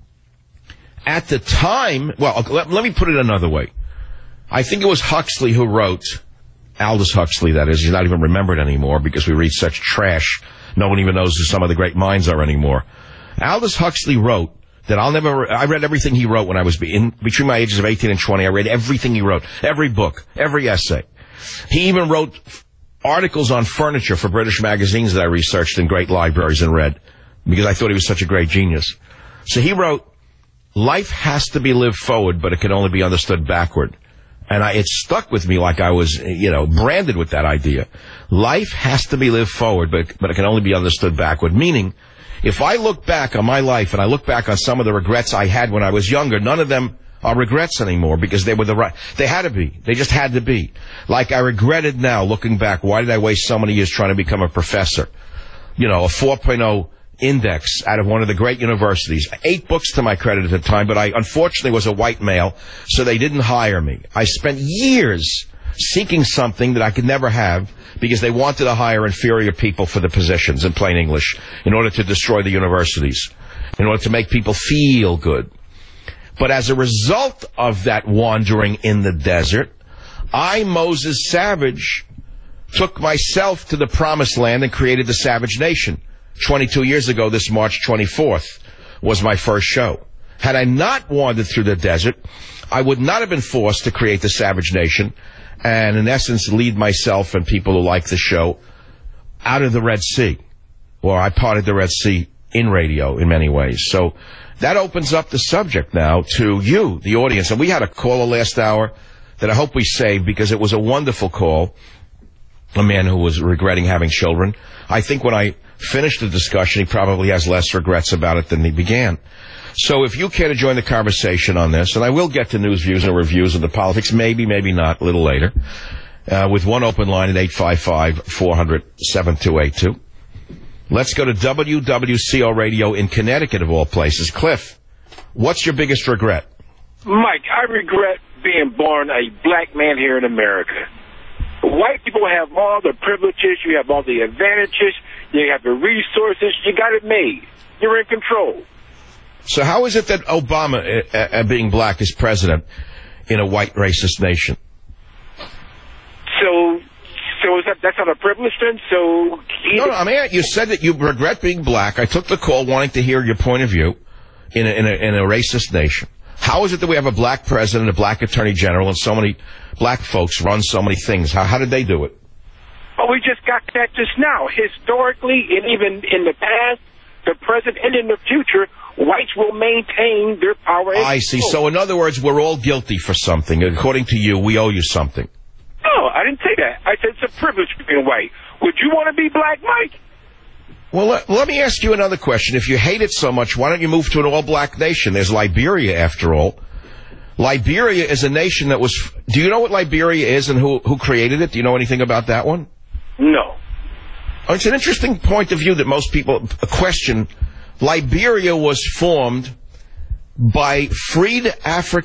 At the time, well, let, let me put it another way. I think it was Huxley who wrote, Aldous Huxley, that is. He's not even remembered anymore because we read such trash. No one even knows who some of the great minds are anymore. Aldous Huxley wrote that I'll never, I read everything he wrote when I was in, between my ages of eighteen and twenty. I read everything he wrote, every book, every essay. He even wrote articles on furniture for British magazines that I researched in great libraries and read because I thought he was such a great genius. So he wrote, life has to be lived forward, but it can only be understood backward. And I, it stuck with me like I was, you know, branded with that idea. Life has to be lived forward, but, but it can only be understood backward, meaning, if I look back on my life and I look back on some of the regrets I had when I was younger, none of them are regrets anymore because they were the right, they had to be. They just had to be. Like I regretted now looking back, why did I waste so many years trying to become a professor? You know, a four point oh index out of one of the great universities. Eight books to my credit at the time, but I unfortunately was a white male, so they didn't hire me. I spent years seeking something that I could never have because they wanted to hire inferior people for the positions, in plain English, in order to destroy the universities, in order to make people feel good. But as a result of that wandering in the desert, I, Moses Savage, took myself to the promised land and created the Savage Nation. twenty-two years ago, this March twenty-fourth, was my first show. Had I not wandered through the desert, I would not have been forced to create the Savage Nation and, in essence, lead myself and people who like the show out of the Red Sea. Or I parted the Red Sea in radio in many ways. So that opens up the subject now to you, the audience. And we had a caller last hour that I hope we saved because it was a wonderful call, a man who was regretting having children. I think when I finished the discussion, he probably has less regrets about it than he began. So if you care to join the conversation on this, and I will get to news, views, and reviews of the politics, maybe, maybe not, a little later, uh, with one open line at eight five five, four hundred, seven two eight two. Let's go to W W C O Radio in Connecticut, of all places. Cliff, what's your biggest regret? Mike, I regret being born a black man here in America. White people have all the privileges, you have all the advantages, you have the resources, you got it made. You're in control. So how is it that Obama, uh, uh, being black, is president in a white racist nation? So, so is that, that's not a privilege then? So, no, no, I mean, you said that you regret being black. I took the call wanting to hear your point of view in a, in a, in a racist nation. How is it that we have a black president, a black attorney general, and so many black folks run so many things? How, how did they do it? Well, we just got that just now. Historically, and even in the past, the present, and in the future, whites will maintain their power. I see. So, in other words, we're all guilty for something. According to you, we owe you something. No, I didn't say that. I said it's a privilege being white. Would you want to be black, Mike? Well, let, let me ask you another question. If you hate it so much, why don't you move to an all-black nation? There's Liberia, after all. Liberia is a nation that was... Do you know what Liberia is and who, who created it? Do you know anything about that one? No. Oh, it's an interesting point of view that most people question. Liberia was formed by freed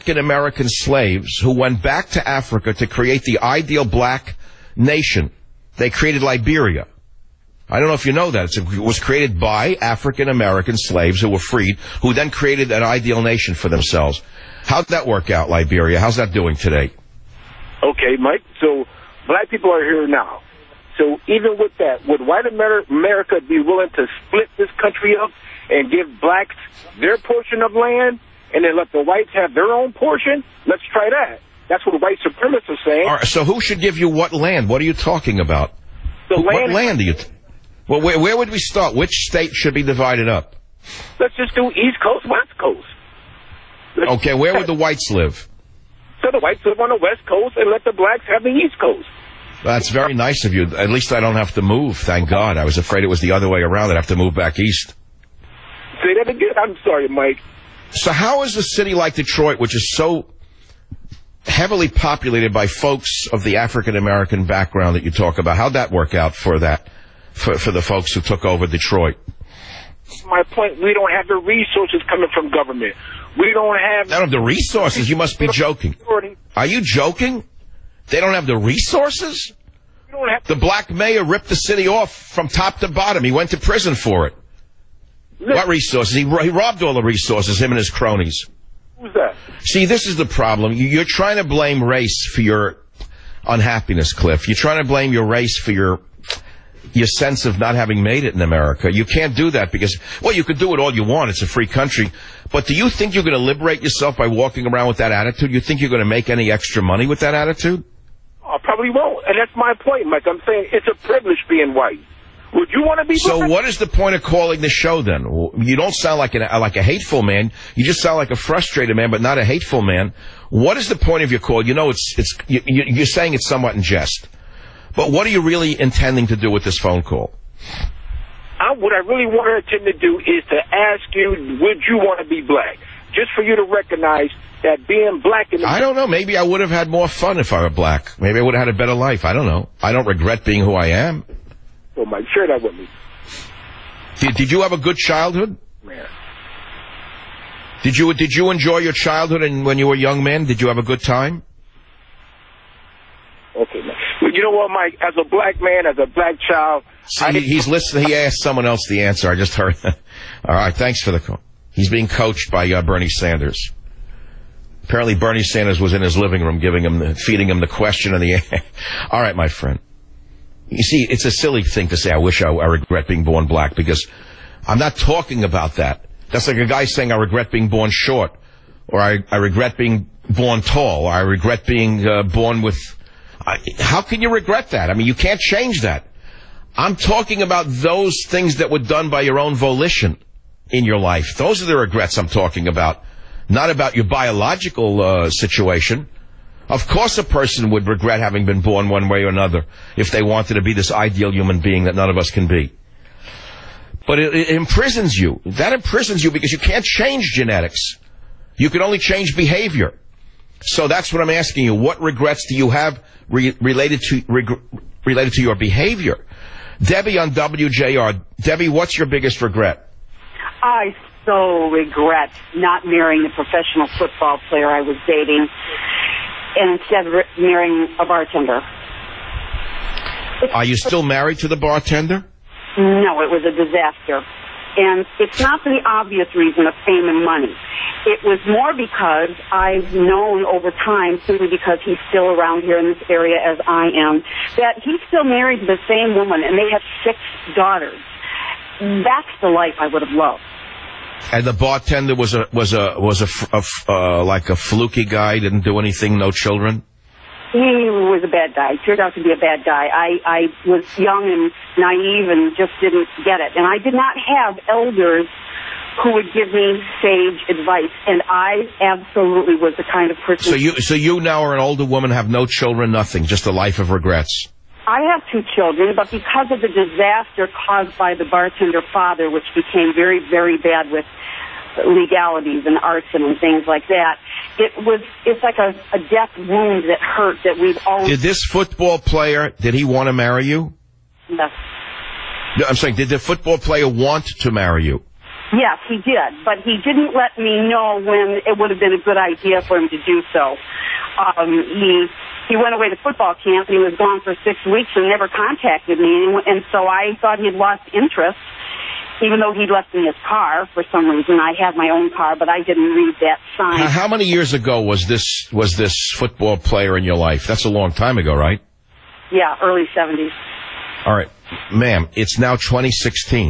African-American slaves who went back to Africa to create the ideal black nation they created Liberia. I don't know if you know that. It's, it was created by African-American slaves who were freed, who then created an ideal nation for themselves. How'd that work out, Liberia? How's that doing today? Okay, Mike. So black people are here now. So even with that, would white Amer- America be willing to split this country up and give blacks their portion of land and then let the whites have their own portion? Let's try that. That's what white supremacists are saying. All right, so who should give you what land? What are you talking about? The what land, land do you... T- well, where, where would we start? Which state should be divided up? Let's just do East Coast, West Coast. Let's okay, where would the whites live? So the whites live on the West Coast and let the blacks have the East Coast. That's very nice of you. At least I don't have to move, thank God. I was afraid it was the other way around. I'd have to move back east. Say that again? I'm sorry, Mike. So how is a city like Detroit, which is so heavily populated by folks of the African-American background that you talk about, how'd that work out for that, for, for the folks who took over Detroit? My point, we don't have the resources coming from government. We don't have... They don't have the resources? You must be joking. Are you joking? They don't have the resources? We don't have the black mayor ripped the city off from top to bottom. He went to prison for it. Listen. What resources? He, he robbed all the resources, him and his cronies. Who's that? See, this is the problem. You're trying to blame race for your unhappiness, Cliff. You're trying to blame your race for your your sense of not having made it in America. You can't do that because, well, you could do it all you want. It's a free country. But do you think you're going to liberate yourself by walking around with that attitude? You think you're going to make any extra money with that attitude? I probably won't. And that's my point, Mike. I'm saying it's a privilege being white. Would you want to be... So what is the point of calling the show, then? You don't sound like, an, like a hateful man. You just sound like a frustrated man, but not a hateful man. What is the point of your call? You know, it's it's you, you're saying it's somewhat in jest. But what are you really intending to do with this phone call? I, what I really want to intend to do is to ask you, would you want to be black? Just for you to recognize that being black... in the I don't know. Maybe I would have had more fun if I were black. Maybe I would have had a better life. I don't know. I don't regret being who I am. Oh, Mike, share that with me. Did, did you have a good childhood? Man. Did you did you enjoy your childhood and when you were a young man? Did you have a good time? Okay, man. Well, you know what, Mike? As a black man, as a black child... See, I he's listening. He asked someone else the answer. I just heard that. All right, thanks for the call. He's being coached by uh, Bernie Sanders. Apparently Bernie Sanders was in his living room giving him, the, feeding him the question and the... All right, my friend. You see, it's a silly thing to say, I wish I, I regret being born black, because I'm not talking about that. That's like a guy saying, I regret being born short, or I, I regret being born tall, or I regret being uh, born with... I, how can you regret that? I mean, you can't change that. I'm talking about those things that were done by your own volition in your life. Those are the regrets I'm talking about, not about your biological uh, situation. Of course a person would regret having been born one way or another if they wanted to be this ideal human being that none of us can be. But it, it imprisons you. That imprisons you because you can't change genetics. You can only change behavior. So that's what I'm asking you. What regrets do you have re- related to reg- related to your behavior? Debbie on W J R. Debbie, what's your biggest regret? I so regret not marrying the professional football player I was dating, and instead of marrying a bartender. Are you still married to the bartender? No, it was a disaster. And it's not for the obvious reason of fame and money. It was more because I've known over time, simply because he's still around here in this area as I am, that he's still married to the same woman, and they have six daughters. That's the life I would have loved. And the bartender was a was a was a, a uh, like a fluky guy, didn't do anything, no children. He was a bad guy. He turned out to be a bad guy. I I was young and naive and just didn't get it. And I did not have elders who would give me sage advice. And I absolutely was the kind of person. So you so you now are an older woman, have no children, nothing, just a life of regrets. I have two children, but because of the disaster caused by the bartender father, which became very, very bad with legalities and arson and things like that, it was, it's like a, a death wound that hurt that we've always... Did this football player, did he want to marry you? Yes. I'm saying, did the football player want to marry you? Yes, he did, but he didn't let me know when it would have been a good idea for him to do so. Um, he he went away to football camp, and he was gone for six weeks and never contacted me, and, and so I thought he'd lost interest, even though he'd left me his car for some reason. I had my own car, but I didn't read that sign. How many years ago was this was this football player in your life? That's a long time ago, right? Yeah, early seventies. All right, ma'am, it's now twenty sixteen.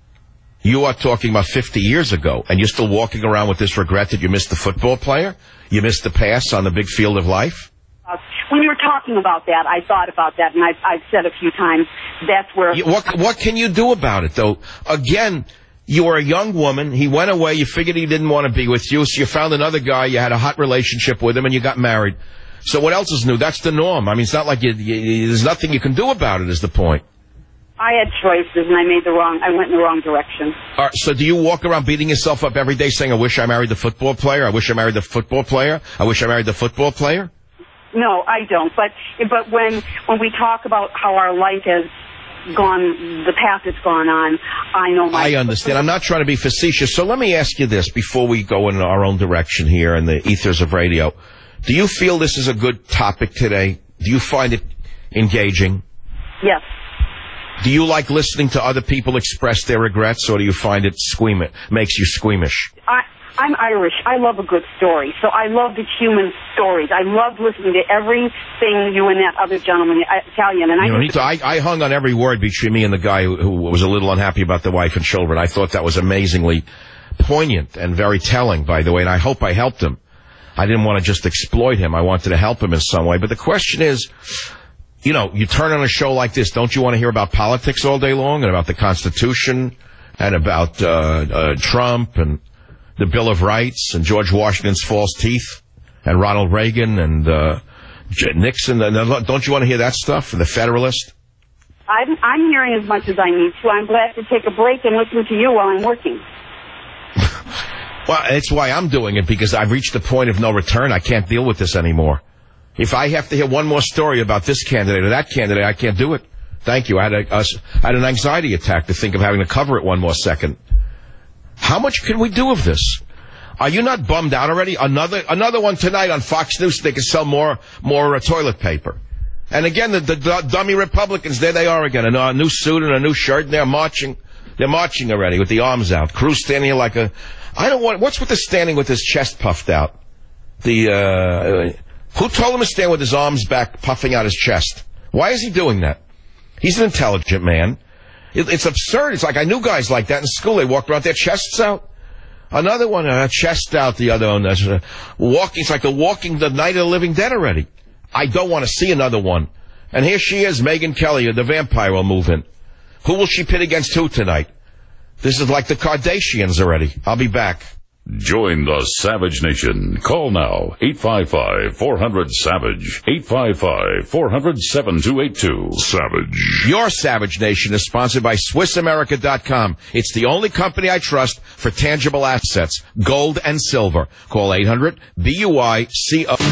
You are talking about fifty years ago, and you're still walking around with this regret that you missed the football player? You missed the pass on the big field of life? Uh, when you were talking about that, I thought about that, and I've, I've said a few times, that's where... You, what, what can you do about it, though? Again, you were a young woman. He went away. You figured he didn't want to be with you, so you found another guy. You had a hot relationship with him, and you got married. So what else is new? That's the norm. I mean, it's not like you, you, there's nothing you can do about it, is the point. I had choices, and I made the wrong, I went in the wrong direction. All right, so do you walk around beating yourself up every day saying, I wish I married the football player, I wish I married the football player, I wish I married the football player? No, I don't. But but when when we talk about how our life has gone, the path has gone on, I know my... I understand. I'm not trying to be facetious, so let me ask you this before we go in our own direction here in the ethers of radio. Do you feel this is a good topic today? Do you find it engaging? Yes. Do you like listening to other people express their regrets, or do you find it squeamish, makes you squeamish? I, I'm Irish. I love a good story, so I love the human stories. I love listening to everything you and that other gentleman, Italian. And I, you know, he, I, I hung on every word between me and the guy who, who was a little unhappy about the wife and children. I thought that was amazingly poignant and very telling, by the way, and I hope I helped him. I didn't want to just exploit him. I wanted to help him in some way. But the question is... You know, you turn on a show like this, don't you want to hear about politics all day long and about the Constitution and about uh, uh Trump and the Bill of Rights and George Washington's false teeth and Ronald Reagan and uh Nixon? Don't you want to hear that stuff from the Federalist? I'm, I'm hearing as much as I need to. I'm glad to take a break and listen to you while I'm working. Well, that's why I'm doing it, because I've reached the point of no return. I can't deal with this anymore. If I have to hear one more story about this candidate or that candidate, I can't do it. Thank you. I had, a, a, I had an anxiety attack to think of having to cover it one more second. How much can we do of this? Are you not bummed out already? Another another one tonight on Fox News. They can sell more more uh, toilet paper. And again, the, the, the dummy Republicans, there they are again. A new suit and a new shirt, and they're marching. They're marching already with the arms out. Cruz standing here like a... I don't want... What's with the standing with his chest puffed out? The... Uh, Who told him to stand with his arms back, puffing out his chest? Why is he doing that? He's an intelligent man. It, it's absurd. It's like I knew guys like that in school. They walked around with their chests out. Another one, uh, chest out. The other one, uh, walking. It's like they're walking the night of the living dead already. I don't want to see another one. And here she is, Megyn Kelly, the vampire will move in. Who will she pit against who tonight? This is like the Kardashians already. I'll be back. Join the Savage Nation. Call now, eight five five, four hundred, SAVAGE, eight five five, four hundred, seven two eight two. Savage. Your Savage Nation is sponsored by Swiss America dot com. It's the only company I trust for tangible assets, gold and silver. Call eight hundred, B U I C O.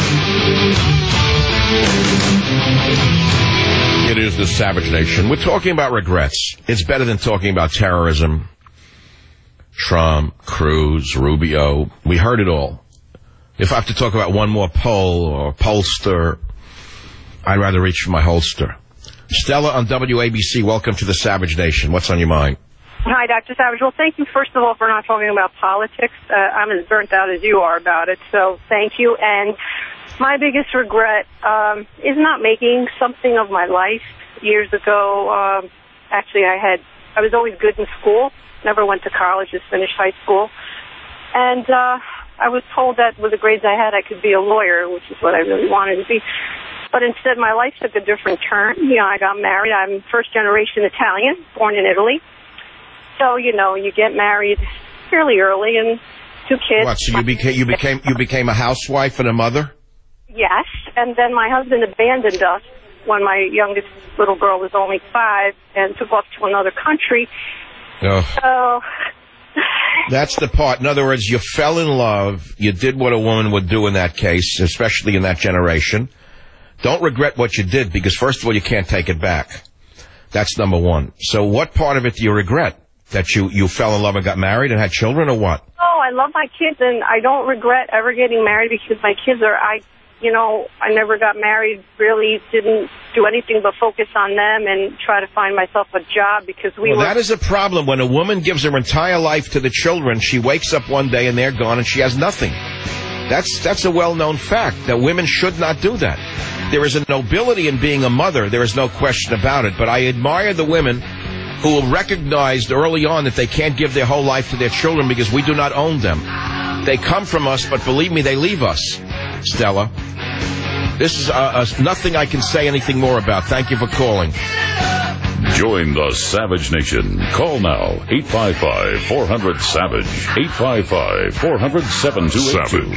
It is the Savage Nation. We're talking about regrets. It's better than talking about terrorism. Trump, Cruz, Rubio. We heard it all. If I have to talk about one more poll or pollster, I'd rather reach for my holster. Stella on W A B C, welcome to the Savage Nation. What's on your mind? Hi, Doctor Savage. Well, thank you, first of all, for not talking about politics. Uh, I'm as burnt out as you are about it, so thank you. And my biggest regret um, is not making something of my life. Years ago, um, actually, I had I was always good in school. Never went to college, just finished high school. And uh, I was told that with the grades I had, I could be a lawyer, which is what I really wanted to be. But instead, my life took a different turn. You know, I got married. I'm first-generation Italian, born in Italy. So, you know, you get married fairly early and two kids. What, so you became, you became, you became a housewife and a mother? Yes. And then my husband abandoned us when my youngest little girl was only five and took off to another country. Oh. So... That's the part. In other words, you fell in love. You did what a woman would do in that case, especially in that generation. Don't regret what you did, because first of all, you can't take it back. That's number one. So what part of it do you regret? That you, you fell in love and got married and had children, or what? Oh, I love my kids, and I don't regret ever getting married because my kids are, I, you know, I never got married, really didn't do anything but focus on them and try to find myself a job because we well, were... that is a problem. When a woman gives her entire life to the children, she wakes up one day and they're gone and she has nothing. That's, that's a well-known fact that women should not do that. There is a nobility in being a mother. There is no question about it. But I admire the women who recognized early on that they can't give their whole life to their children because we do not own them. They come from us, but believe me, they leave us, Stella. This is uh, uh, nothing I can say anything more about. Thank you for calling. Join the Savage Nation. Call now, eight five five, four hundred, SAVAGE, eight five five, four hundred, seven two eight two.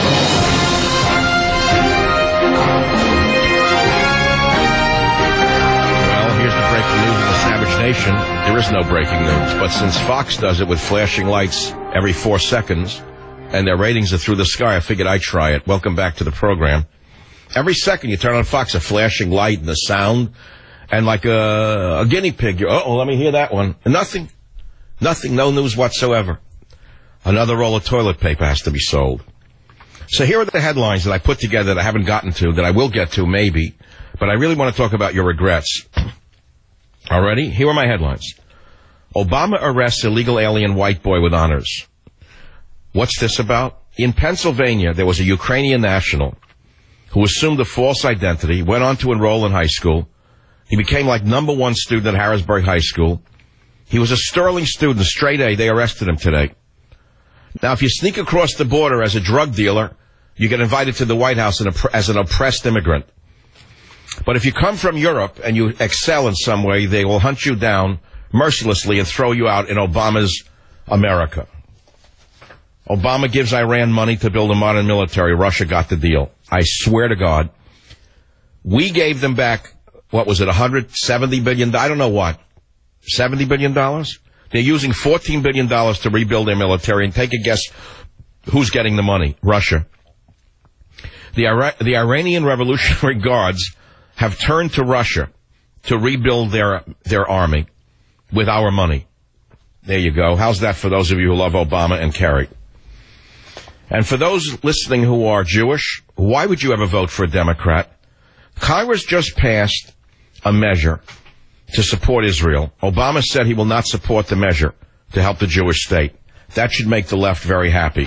Nation, there is no breaking news, but since Fox does it with flashing lights every four seconds, and their ratings are through the sky, I figured I'd try it. Welcome back to the program. Every second you turn on Fox, a flashing light and the sound, and like a, a guinea pig, you're, oh, let me hear that one. And nothing, nothing, no news whatsoever. Another roll of toilet paper has to be sold. So here are the headlines that I put together that I haven't gotten to, that I will get to maybe, but I really want to talk about your regrets. Already? Here are my headlines. Obama arrests illegal alien white boy with honors. What's this about? In Pennsylvania, there was a Ukrainian national who assumed a false identity, went on to enroll in high school. He became like number one student at Harrisburg High School. He was a sterling student, straight A. They arrested him today. Now, if you sneak across the border as a drug dealer, you get invited to the White House as an oppressed immigrant. But if you come from Europe and you excel in some way, they will hunt you down mercilessly and throw you out in Obama's America. Obama gives Iran money to build a modern military. Russia got the deal. I swear to God. We gave them back, what was it, one hundred seventy billion dollars? I don't know what. seventy billion dollars? They're using fourteen billion dollars to rebuild their military. And take a guess who's getting the money. Russia. The, Ira- the Iranian Revolutionary Guards have turned to Russia to rebuild their their army with our money. There you go. How's that for those of you who love Obama and Kerry? And for those listening who are Jewish, why would you ever vote for a Democrat? Congress just passed a measure to support Israel. Obama said he will not support the measure to help the Jewish state. That should make the left very happy.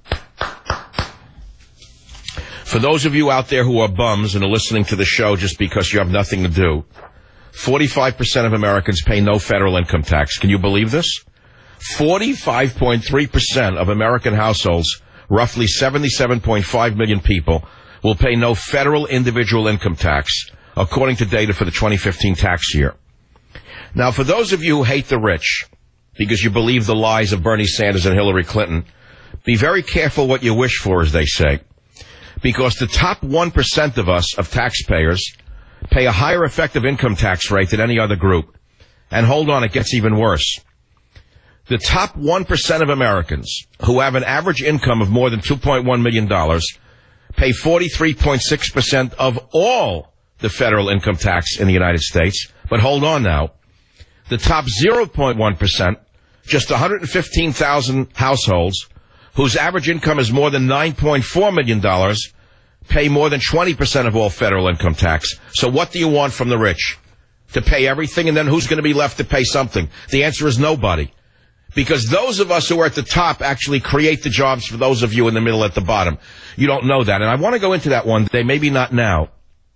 For those of you out there who are bums and are listening to the show just because you have nothing to do, forty-five percent of Americans pay no federal income tax. Can you believe this? forty-five point three percent of American households, roughly seventy-seven point five million people, will pay no federal individual income tax, according to data for the twenty fifteen tax year. Now, for those of you who hate the rich, because you believe the lies of Bernie Sanders and Hillary Clinton, be very careful what you wish for, as they say. Because the top one percent of us, of taxpayers, pay a higher effective income tax rate than any other group. And hold on, it gets even worse. The top one percent of Americans, who have an average income of more than two point one million dollars, pay forty-three point six percent of all the federal income tax in the United States. But hold on now. The top zero point one percent, just one hundred fifteen thousand households, whose average income is more than nine point four million dollars, pay more than twenty percent of all federal income tax. So what do you want from the rich? To pay everything, and then who's going to be left to pay something? The answer is nobody. Because those of us who are at the top actually create the jobs for those of you in the middle at the bottom. You don't know that. And I want to go into that one day, maybe not now.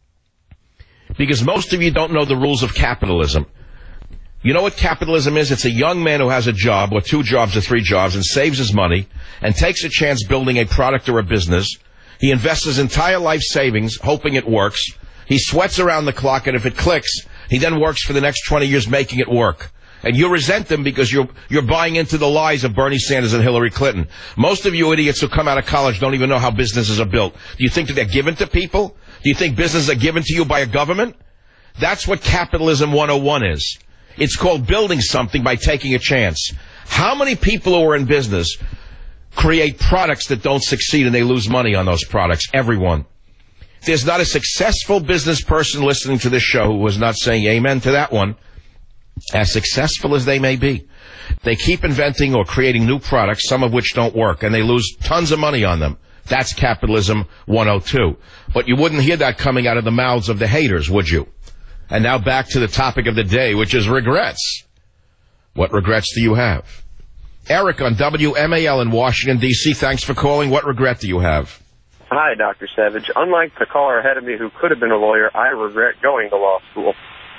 Because most of you don't know the rules of capitalism. You know what capitalism is? It's a young man who has a job, or two jobs, or three jobs, and saves his money, and takes a chance building a product or a business. He invests his entire life savings, hoping it works. He sweats around the clock, and if it clicks, he then works for the next twenty years making it work. And you resent them because you're, you're buying into the lies of Bernie Sanders and Hillary Clinton. Most of you idiots who come out of college don't even know how businesses are built. Do you think that they're given to people? Do you think businesses are given to you by a government? That's what capitalism one oh one is. It's called building something by taking a chance. How many people who are in business create products that don't succeed and they lose money on those products? Everyone. There's not a successful business person listening to this show who is not saying amen to that one. as successful as they may be. They keep inventing or creating new products, some of which don't work, and they lose tons of money on them. That's capitalism one oh two. But you wouldn't hear that coming out of the mouths of the haters, would you? And now back to the topic of the day, which is regrets. What regrets do you have? Eric on W M A L in Washington, D C, thanks for calling. What regret do you have? Hi, Doctor Savage. Unlike the caller ahead of me who could have been a lawyer, I regret going to law school.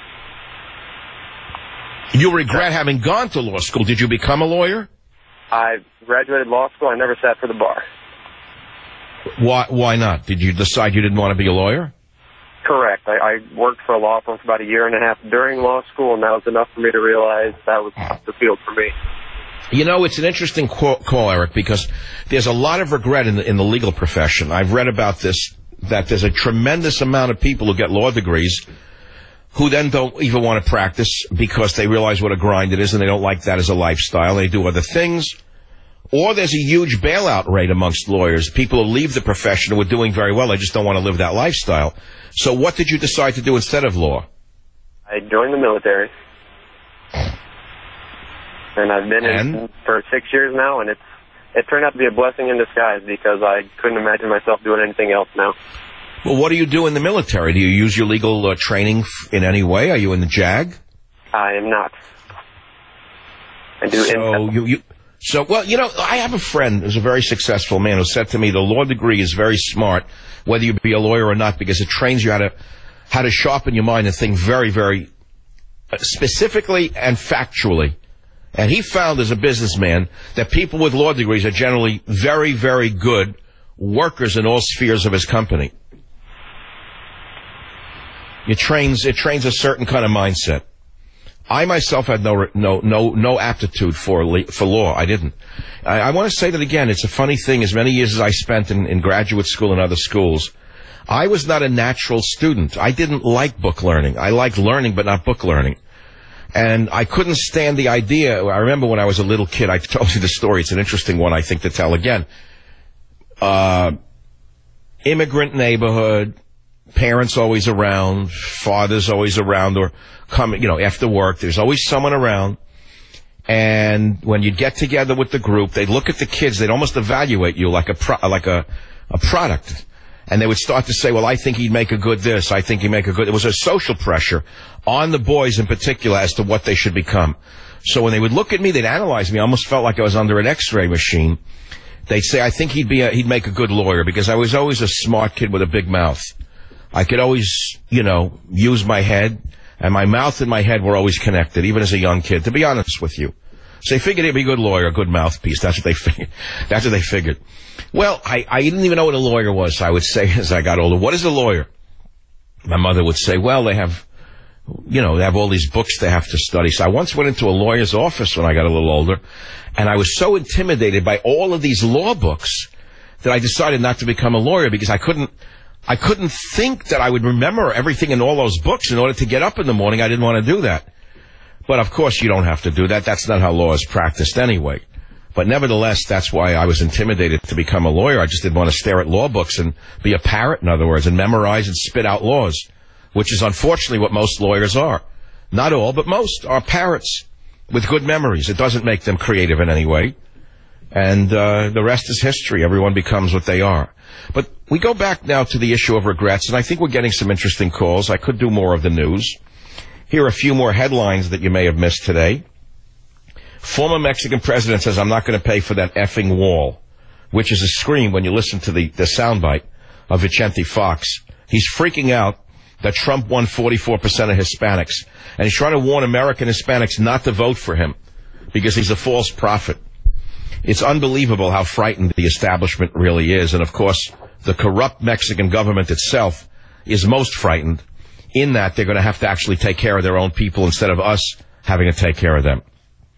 You regret having gone to law school. Did you become a lawyer? I graduated law school. I never sat for the bar. Why, why not? Did you decide you didn't want to be a lawyer? Correct. I, I worked for a law firm for about a year and a half during law school, and that was enough for me to realize that was the field for me. You know, it's an interesting call, call, Eric, because there's a lot of regret in the, in the legal profession. I've read about this, that there's a tremendous amount of people who get law degrees who then don't even want to practice because they realize what a grind it is and they don't like that as a lifestyle. They do other things. Or there's a huge bailout rate amongst lawyers. People who leave the profession who are doing very well. They just don't want to live that lifestyle. So what did you decide to do instead of law? I joined the military. And I've been and? in for six years now, and it's it turned out to be a blessing in disguise because I couldn't imagine myself doing anything else now. Well, what do you do in the military? Do you use your legal uh, training f- in any way? Are you in the JAG? I am not. I do. So you, you, so well, you know, I have a friend who's a very successful man who said to me, the law degree is very smart, whether you be a lawyer or not, because it trains you how to how to sharpen your mind and think very, very specifically and factually. And he found as a businessman that people with law degrees are generally very, very good workers in all spheres of his company. It trains, it trains a certain kind of mindset. I myself had no, no, no, no aptitude for, for law. I didn't. I, I want to say that again. It's a funny thing. As many years as I spent in, in graduate school and other schools, I was not a natural student. I didn't like book learning. I liked learning, but not book learning. And I couldn't stand the idea. I remember when I was a little kid, I told you the story. It's an interesting one, I think, to tell again. Uh, immigrant neighborhood, parents always around, fathers always around, or coming, you know, after work, there's always someone around. And when you'd get together with the group, they'd look at the kids, they'd almost evaluate you like a pro- like a, a product. And they would start to say, well, I think he'd make a good this, I think he'd make a good... It was a social pressure on the boys in particular as to what they should become. So when they would look at me, they'd analyze me. I almost felt like I was under an x-ray machine. They'd say, I think he'd be a, he'd make a good lawyer, because I was always a smart kid with a big mouth. I could always, you know, use my head, and my mouth and my head were always connected, even as a young kid, to be honest with you. So they figured he'd be a good lawyer, a good mouthpiece. That's what they figured. That's what they figured. Well, I, I didn't even know what a lawyer was. So I would say as I got older, what is a lawyer? My mother would say, well, they have, you know, they have all these books they have to study. So I once went into a lawyer's office when I got a little older, and I was so intimidated by all of these law books that I decided not to become a lawyer, because I couldn't, I couldn't think that I would remember everything in all those books in order to get up in the morning. I didn't want to do that. But of course you don't have to do that. That's not how law is practiced anyway. But nevertheless, that's why I was intimidated to become a lawyer. I just didn't want to stare at law books and be a parrot, in other words, and memorize and spit out laws, which is unfortunately what most lawyers are. Not all, but most are parrots with good memories. It doesn't make them creative in any way. And uh, the rest is history. Everyone becomes what they are. But we go back now to the issue of regrets, and I think we're getting some interesting calls. I could do more of the news. Here are a few more headlines that you may have missed today. Former Mexican president says, I'm not going to pay for that effing wall, which is a scream when you listen to the, the soundbite of Vicente Fox. He's freaking out that Trump won forty-four percent of Hispanics, and he's trying to warn American Hispanics not to vote for him because he's a false prophet. It's unbelievable how frightened the establishment really is, and of course, the corrupt Mexican government itself is most frightened, in that they're going to have to actually take care of their own people instead of us having to take care of them.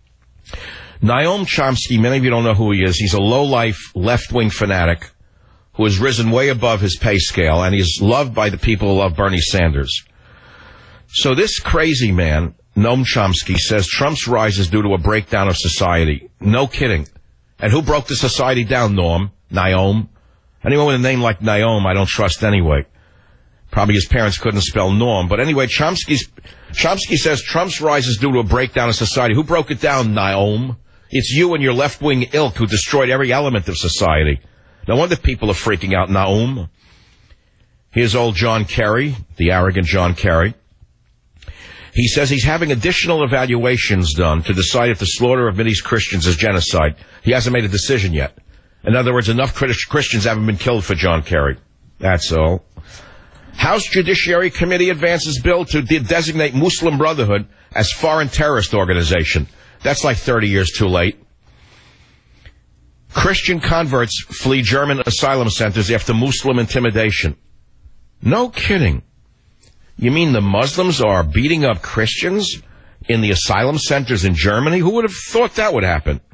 Noam Chomsky, many of you don't know who he is. He's a low-life, left-wing fanatic who has risen way above his pay scale, and he's loved by the people who love Bernie Sanders. So this crazy man, Noam Chomsky, says Trump's rise is due to a breakdown of society. No kidding. And who broke the society down, Norm? Noam? Anyone with a name like Noam, I don't trust anyway. Probably his parents couldn't spell Norm. But anyway, Chomsky's, Chomsky says Trump's rise is due to a breakdown of society. Who broke it down, Naum? It's you and your left-wing ilk who destroyed every element of society. No wonder people are freaking out, Naum. Here's old John Kerry, the arrogant John Kerry. He says he's having additional evaluations done to decide if the slaughter of Mideast Christians is genocide. He hasn't made a decision yet. In other words, enough Christians haven't been killed for John Kerry. That's all. House Judiciary Committee advances bill to de- designate Muslim Brotherhood as foreign terrorist organization. That's like thirty years too late. Christian converts flee German asylum centers after Muslim intimidation. No kidding. You mean the Muslims are beating up Christians in the asylum centers in Germany? Who would have thought that would happen?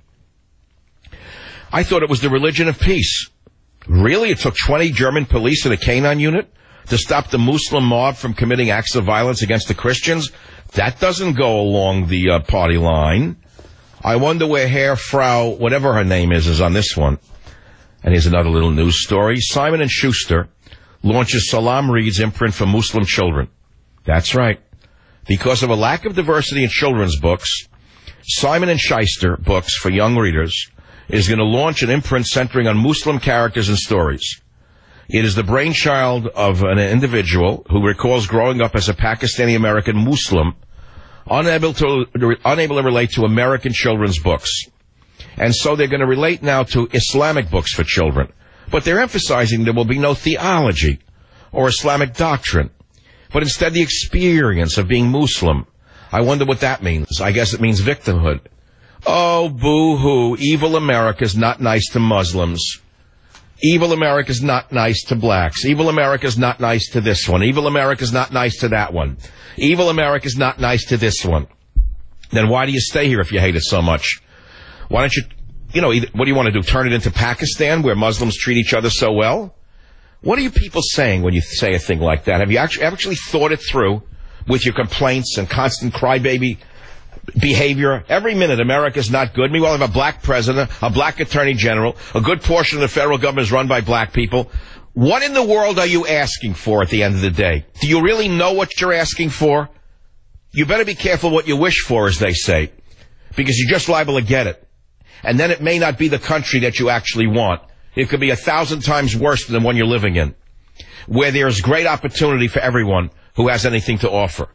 I thought it was the religion of peace. Really? It took twenty German police and a canine unit to stop the Muslim mob from committing acts of violence against the Christians? That doesn't go along the uh, party line. I wonder where Herr Frau, whatever her name is, is on this one. And here's another little news story. Simon and Schuster launches Salam Reed's imprint for Muslim children. That's right. Because of a lack of diversity in children's books, Simon and Schuster books for young readers is going to launch an imprint centering on Muslim characters and stories. It is the brainchild of an individual who recalls growing up as a Pakistani-American Muslim, unable to, unable to relate to American children's books. And so they're going to relate now to Islamic books for children. But they're emphasizing there will be no theology or Islamic doctrine, but instead the experience of being Muslim. I wonder what that means. I guess it means victimhood. Oh, boo-hoo, evil America's not nice to Muslims. Evil America's not nice to blacks. Evil America's not nice to this one. Evil America's not nice to that one. Evil America's not nice to this one. Then why do you stay here if you hate it so much? Why don't you, you know, either, what do you want to do, turn it into Pakistan where Muslims treat each other so well? What are you people saying when you say a thing like that? Have you actually, actually thought it through with your complaints and constant crybaby behavior? Every minute, America's not good. Meanwhile, we have a black president, a black attorney general, a good portion of the federal government is run by black people. What in the world are you asking for at the end of the day? Do you really know what you're asking for? You better be careful what you wish for, as they say, because you're just liable to get it. And then it may not be the country that you actually want. It could be a thousand times worse than the one you're living in, where there's great opportunity for everyone who has anything to offer.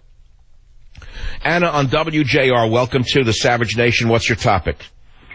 Anna on W J R, welcome to the Savage Nation. What's your topic?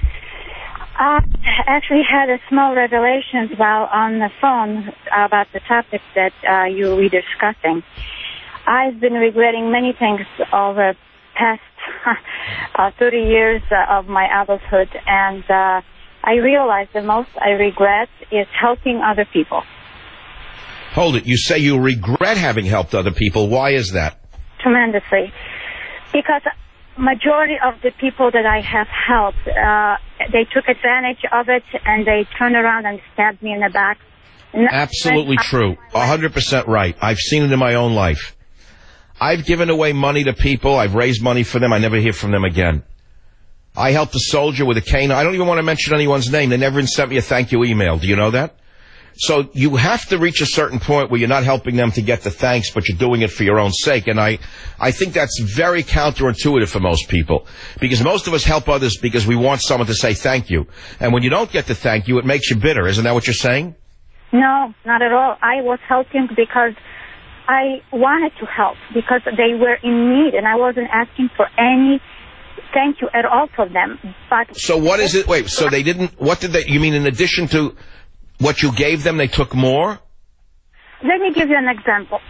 I actually had a small revelation while on the phone about the topic that uh, you were discussing. I've been regretting many things over the past uh, thirty years uh, of my adulthood, and uh, I realize the most I regret is helping other people. Hold it. You say you regret having helped other people. Why is that? Tremendously. Because majority of the people that I have helped, uh, they took advantage of it and they turned around and stabbed me in the back. Absolutely true. A hundred percent right. I've seen it in my own life. I've given away money to people. I've raised money for them. I never hear from them again. I helped a soldier with a cane. I don't even want to mention anyone's name. They never even sent me a thank you email. Do you know that? So you have to reach a certain point where you're not helping them to get the thanks, but you're doing it for your own sake. And I, I think that's very counterintuitive for most people, because most of us help others because we want someone to say thank you. And when you don't get the thank you, it makes you bitter. Isn't that what you're saying? No, not at all. I was helping because I wanted to help, because they were in need, and I wasn't asking for any thank you at all from them. But so what is it? Wait, so they didn't, what did they, you mean in addition to what you gave them, they took more? Let me give you an example.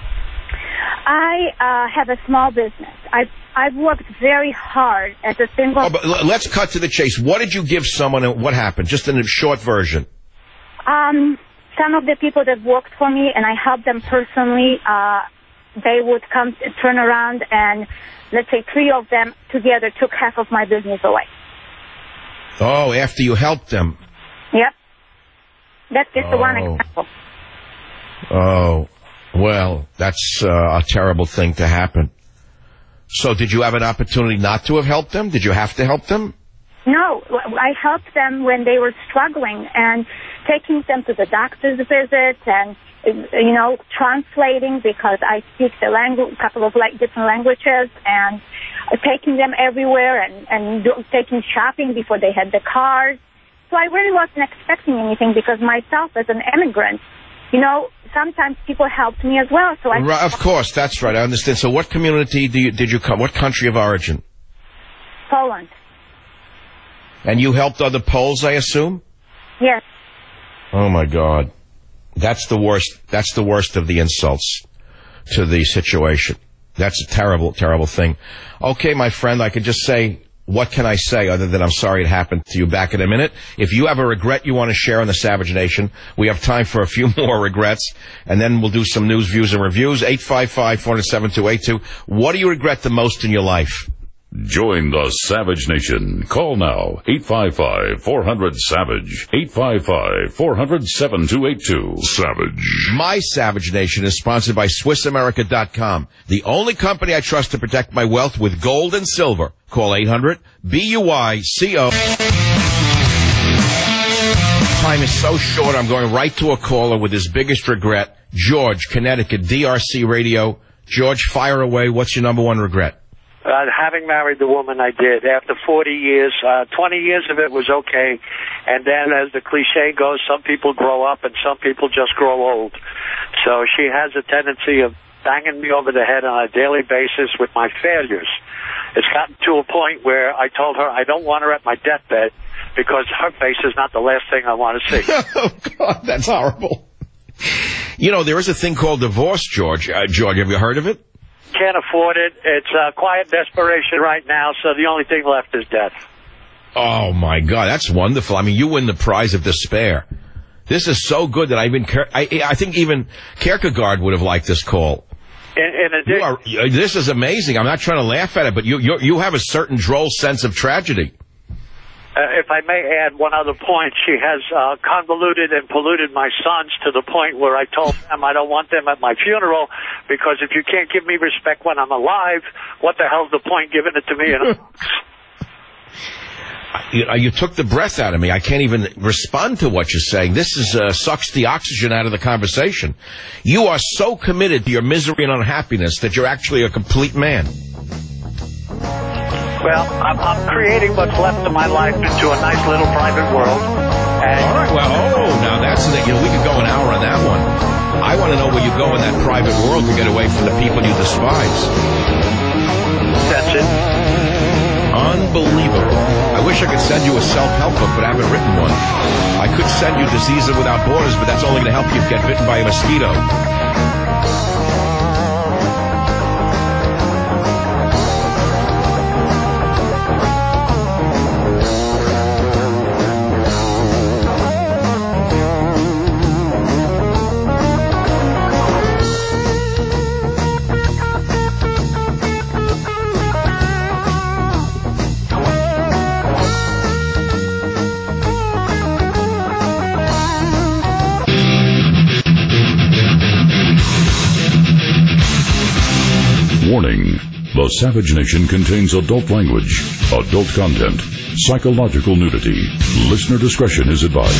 I uh, have a small business. I've, I've worked very hard as a single... Oh, but let's cut to the chase. What did you give someone and what happened? Just in a short version. Um, some of the people that worked for me, and I helped them personally, uh, they would come, turn around, and let's say three of them together took half of my business away. Oh, after you helped them. Yep. That's just oh. the one example. Oh, well, that's uh, a terrible thing to happen. So did you have an opportunity not to have helped them? Did you have to help them? No, I helped them when they were struggling, and taking them to the doctor's visits and, you know, translating because I speak the language, a couple of like different languages, and uh, taking them everywhere and, and do, taking shopping before they had the cars. So I really wasn't expecting anything because myself as an immigrant, you know, sometimes people helped me as well. So I right, of course, that's right. I understand. So what community do you, did you come? What country of origin? Poland. And you helped other Poles, I assume? Yes. Oh, my God. That's the worst. That's the worst of the insults to the situation. That's a terrible, terrible thing. Okay, my friend, I could just say, what can I say other than I'm sorry it happened to you? Back in a minute. If you have a regret you want to share on the Savage Nation, we have time for a few more regrets, and then we'll do some news, views, and reviews. eight five five, four seven two, eight two. What do you regret the most in your life? Join the Savage Nation. Call now, eight five five, four hundred, SAVAGE, eight five five, four hundred, seven two eight two. Savage. My Savage Nation is sponsored by Swiss America dot com, the only company I trust to protect my wealth with gold and silver. Call eight hundred, B U I C O. Time is so short, I'm going right to a caller with his biggest regret. George, Connecticut, D R C Radio. George, fire away. What's your number one regret? Uh, having married the woman I did after forty years, uh, twenty years of it was okay. And then as the cliche goes, some people grow up and some people just grow old. So she has a tendency of banging me over the head on a daily basis with my failures. It's gotten to a point where I told her I don't want her at my deathbed because her face is not the last thing I want to see. Oh, God, that's horrible. You know, there is a thing called divorce, George. Uh, George, have you heard of it? Can't afford it. It's uh, quiet desperation right now, so the only thing left is death. Oh, my God, that's wonderful. I mean, you win the prize of despair. This is so good that I've been... I, I think even Kierkegaard would have liked this call. In, in addition, you are, this is amazing. I'm not trying to laugh at it, but you you, you have a certain droll sense of tragedy. Uh, if I may add one other point, she has uh, convoluted and polluted my sons to the point where I told them I don't want them at my funeral because if you can't give me respect when I'm alive, what the hell's the point giving it to me? In a- you, you took the breath out of me. I can't even respond to what you're saying. This is uh, sucks the oxygen out of the conversation. You are so committed to your misery and unhappiness that you're actually a complete man. Well, I'm, I'm creating what's left of my life into a nice little private world. And all right, well, oh, now that's the, you know, we could go an hour on that one. I want to know where you go in that private world to get away from the people you despise. That's it. Unbelievable. I wish I could send you a self-help book, but I haven't written one. I could send you Diseases Without Borders, but that's only going to help you get bitten by a mosquito. Warning. The Savage Nation contains adult language, adult content, psychological nudity. Listener discretion is advised.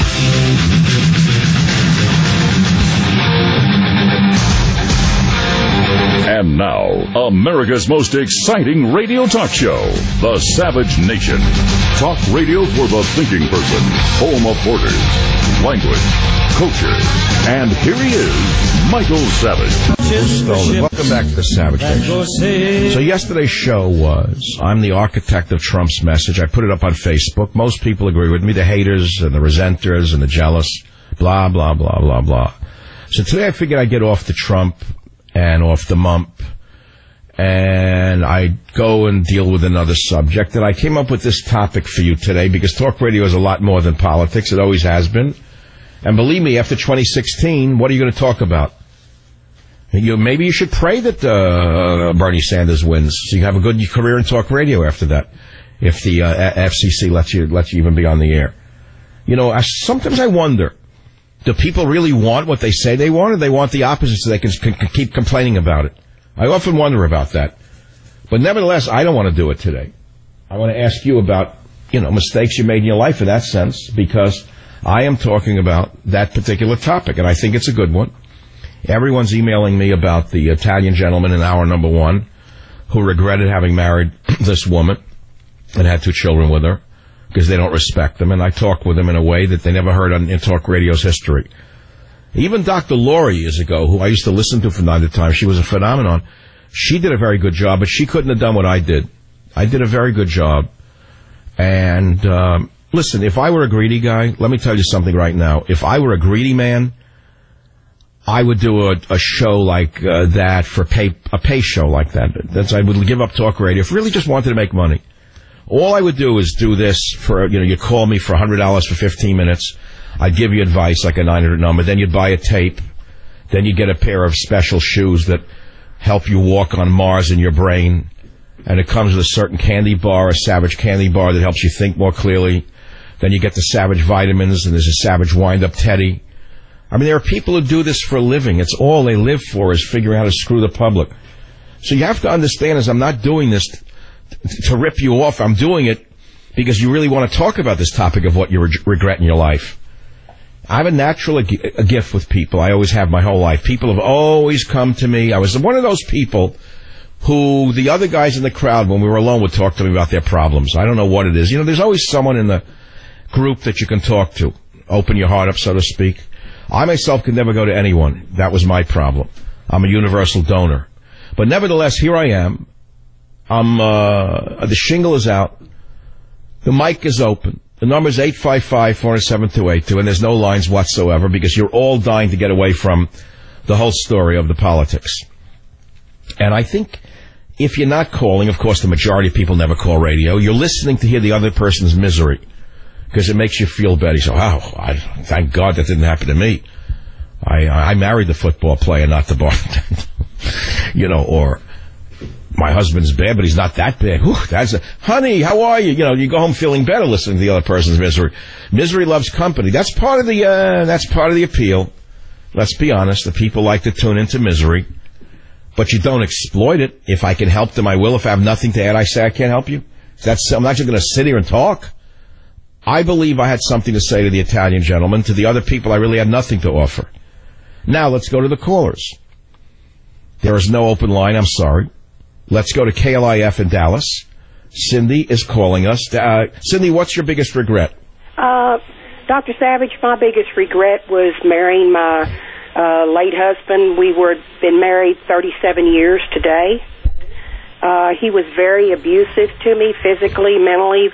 And now, America's most exciting radio talk show, The Savage Nation. Talk radio for the thinking person, home of borders, language, culture. And here he is, Michael Savage. Welcome back to the Savage Nation. So yesterday's show was, I'm the architect of Trump's message. I put it up on Facebook. Most people agree with me, the haters and the resenters and the jealous, blah, blah, blah, blah, blah. So today I figured I'd get off the Trump and off the mump, and I go and deal with another subject. And I came up with this topic for you today because talk radio is a lot more than politics. It always has been. And believe me, after twenty sixteen, what are you going to talk about? You, maybe you should pray that uh, Bernie Sanders wins, so you have a good career in talk radio after that, if the uh, F C C lets you lets you even be on the air. You know, I, sometimes I wonder, do people really want what they say they want, or they want the opposite so they can, can, can keep complaining about it? I often wonder about that. But nevertheless, I don't want to do it today. I want to ask you about, you know, mistakes you made in your life in that sense, because I am talking about that particular topic, and I think it's a good one. Everyone's emailing me about the Italian gentleman in hour number one who regretted having married this woman and had two children with her because they don't respect them, and I talk with them in a way that they never heard on in Talk Radio's history. Even Doctor Laurie years ago, who I used to listen to from time to time, she was a phenomenon. She did a very good job, but she couldn't have done what I did. I did a very good job. And um, listen, if I were a greedy guy, let me tell you something right now. If I were a greedy man, I would do a, a show like uh, that for pay, a pay show like that. That's, I would give up Talk Radio if I really just wanted to make money. All I would do is do this for, you know, you call me for one hundred dollars for fifteen minutes. I'd give you advice like a nine hundred number. Then you'd buy a tape. Then you get a pair of special shoes that help you walk on Mars in your brain. And it comes with a certain candy bar, a Savage candy bar that helps you think more clearly. Then you get the Savage vitamins, and there's a Savage wind-up teddy. I mean, there are people who do this for a living. It's all they live for is figuring out how to screw the public. So you have to understand is I'm not doing this t- to rip you off. I'm doing it because you really want to talk about this topic of what you re- regret in your life. I have a natural a gift with people. I always have my whole life. People have always come to me. I was one of those people who the other guys in the crowd, when we were alone, would talk to me about their problems. I don't know what it is. You know, there's always someone in the group that you can talk to. Open your heart up, so to speak. I myself could never go to anyone. That was my problem. I'm a universal donor. But nevertheless, here I am. I'm, uh, the shingle is out. The mic is open. The number is eight five five, four zero seven, two eight two, and there's no lines whatsoever because you're all dying to get away from the whole story of the politics. And I think if you're not calling, of course the majority of people never call radio, you're listening to hear the other person's misery because it makes you feel better. So, oh, I, thank God that didn't happen to me. I, I married the football player, not the bartender. You know, or my husband's bad, but he's not that bad. Whew, that's a, honey, how are you? You know, you go home feeling better listening to the other person's misery. Misery loves company. That's part of the, uh, that's part of the appeal. Let's be honest. The people like to tune into misery. But you don't exploit it. If I can help them, I will. If I have nothing to add, I say I can't help you. That's, I'm not just going to sit here and talk. I believe I had something to say to the Italian gentleman. To the other people, I really had nothing to offer. Now, let's go to the callers. There is no open line. I'm sorry. Let's go to K L I F in Dallas. Cindy is calling us. Uh, Cindy, what's your biggest regret? Uh, Doctor Savage, my biggest regret was marrying my uh, late husband. We were been married thirty-seven years today. Uh, he was very abusive to me, physically, mentally.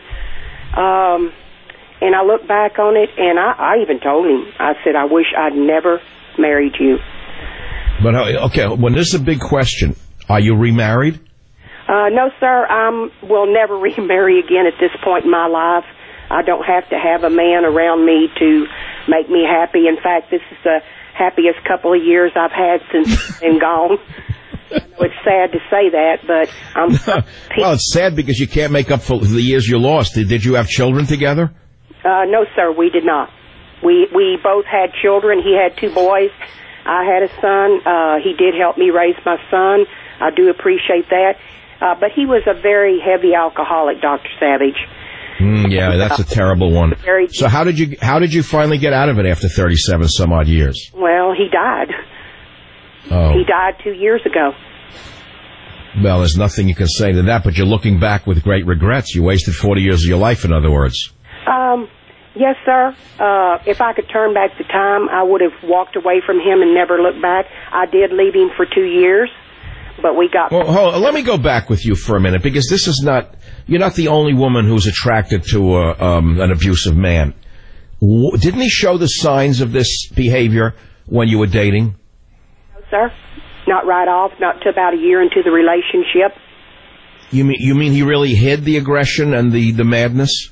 Um, and I look back on it, and I, I even told him, I said, I wish I'd never married you. But, okay, well, this is a big question. Are you remarried? Uh, no, sir. I will never remarry again at this point in my life. I don't have to have a man around me to make me happy. In fact, this is the happiest couple of years I've had since been gone. I know it's sad to say that, but I'm... Well, it's sad because you can't make up for the years you lost. Did, did you have children together? Uh, no, sir, we did not. We we both had children. He had two boys. I had a son. Uh, he did help me raise my son. I do appreciate that. Uh, but he was a very heavy alcoholic, Doctor Savage. Mm, yeah, that's a terrible one. So how did you how did you finally get out of it after thirty-seven some odd years? Well, he died. Oh. He died two years ago. Well, there's nothing you can say to that, but you're looking back with great regrets. You wasted forty years of your life, in other words. Um, yes, sir. Uh, if I could turn back the time, I would have walked away from him and never looked back. I did leave him for two years, but we got... Well, hold on. Let me go back with you for a minute, because this is not... You're not the only woman who's attracted to uh, um, an abusive man. W- didn't he show the signs of this behavior when you were dating? No, sir. Not right off, not to about a year into the relationship. You mean you mean he really hid the aggression and the, the madness?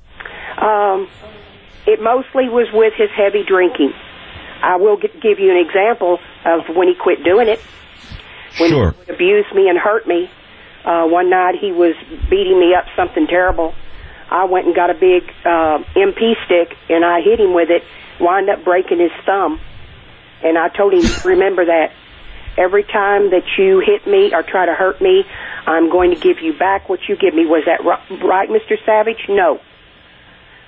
Um, it mostly was with his heavy drinking. I will g- give you an example of when he quit doing it. When sure. he would abuse me and hurt me. Uh, one night he was beating me up something terrible. I went and got a big uh, M P stick and I hit him with it, wound up breaking his thumb. And I told him, remember that. Every time that you hit me or try to hurt me, I'm going to give you back what you give me. Was that right, Mister Savage? No.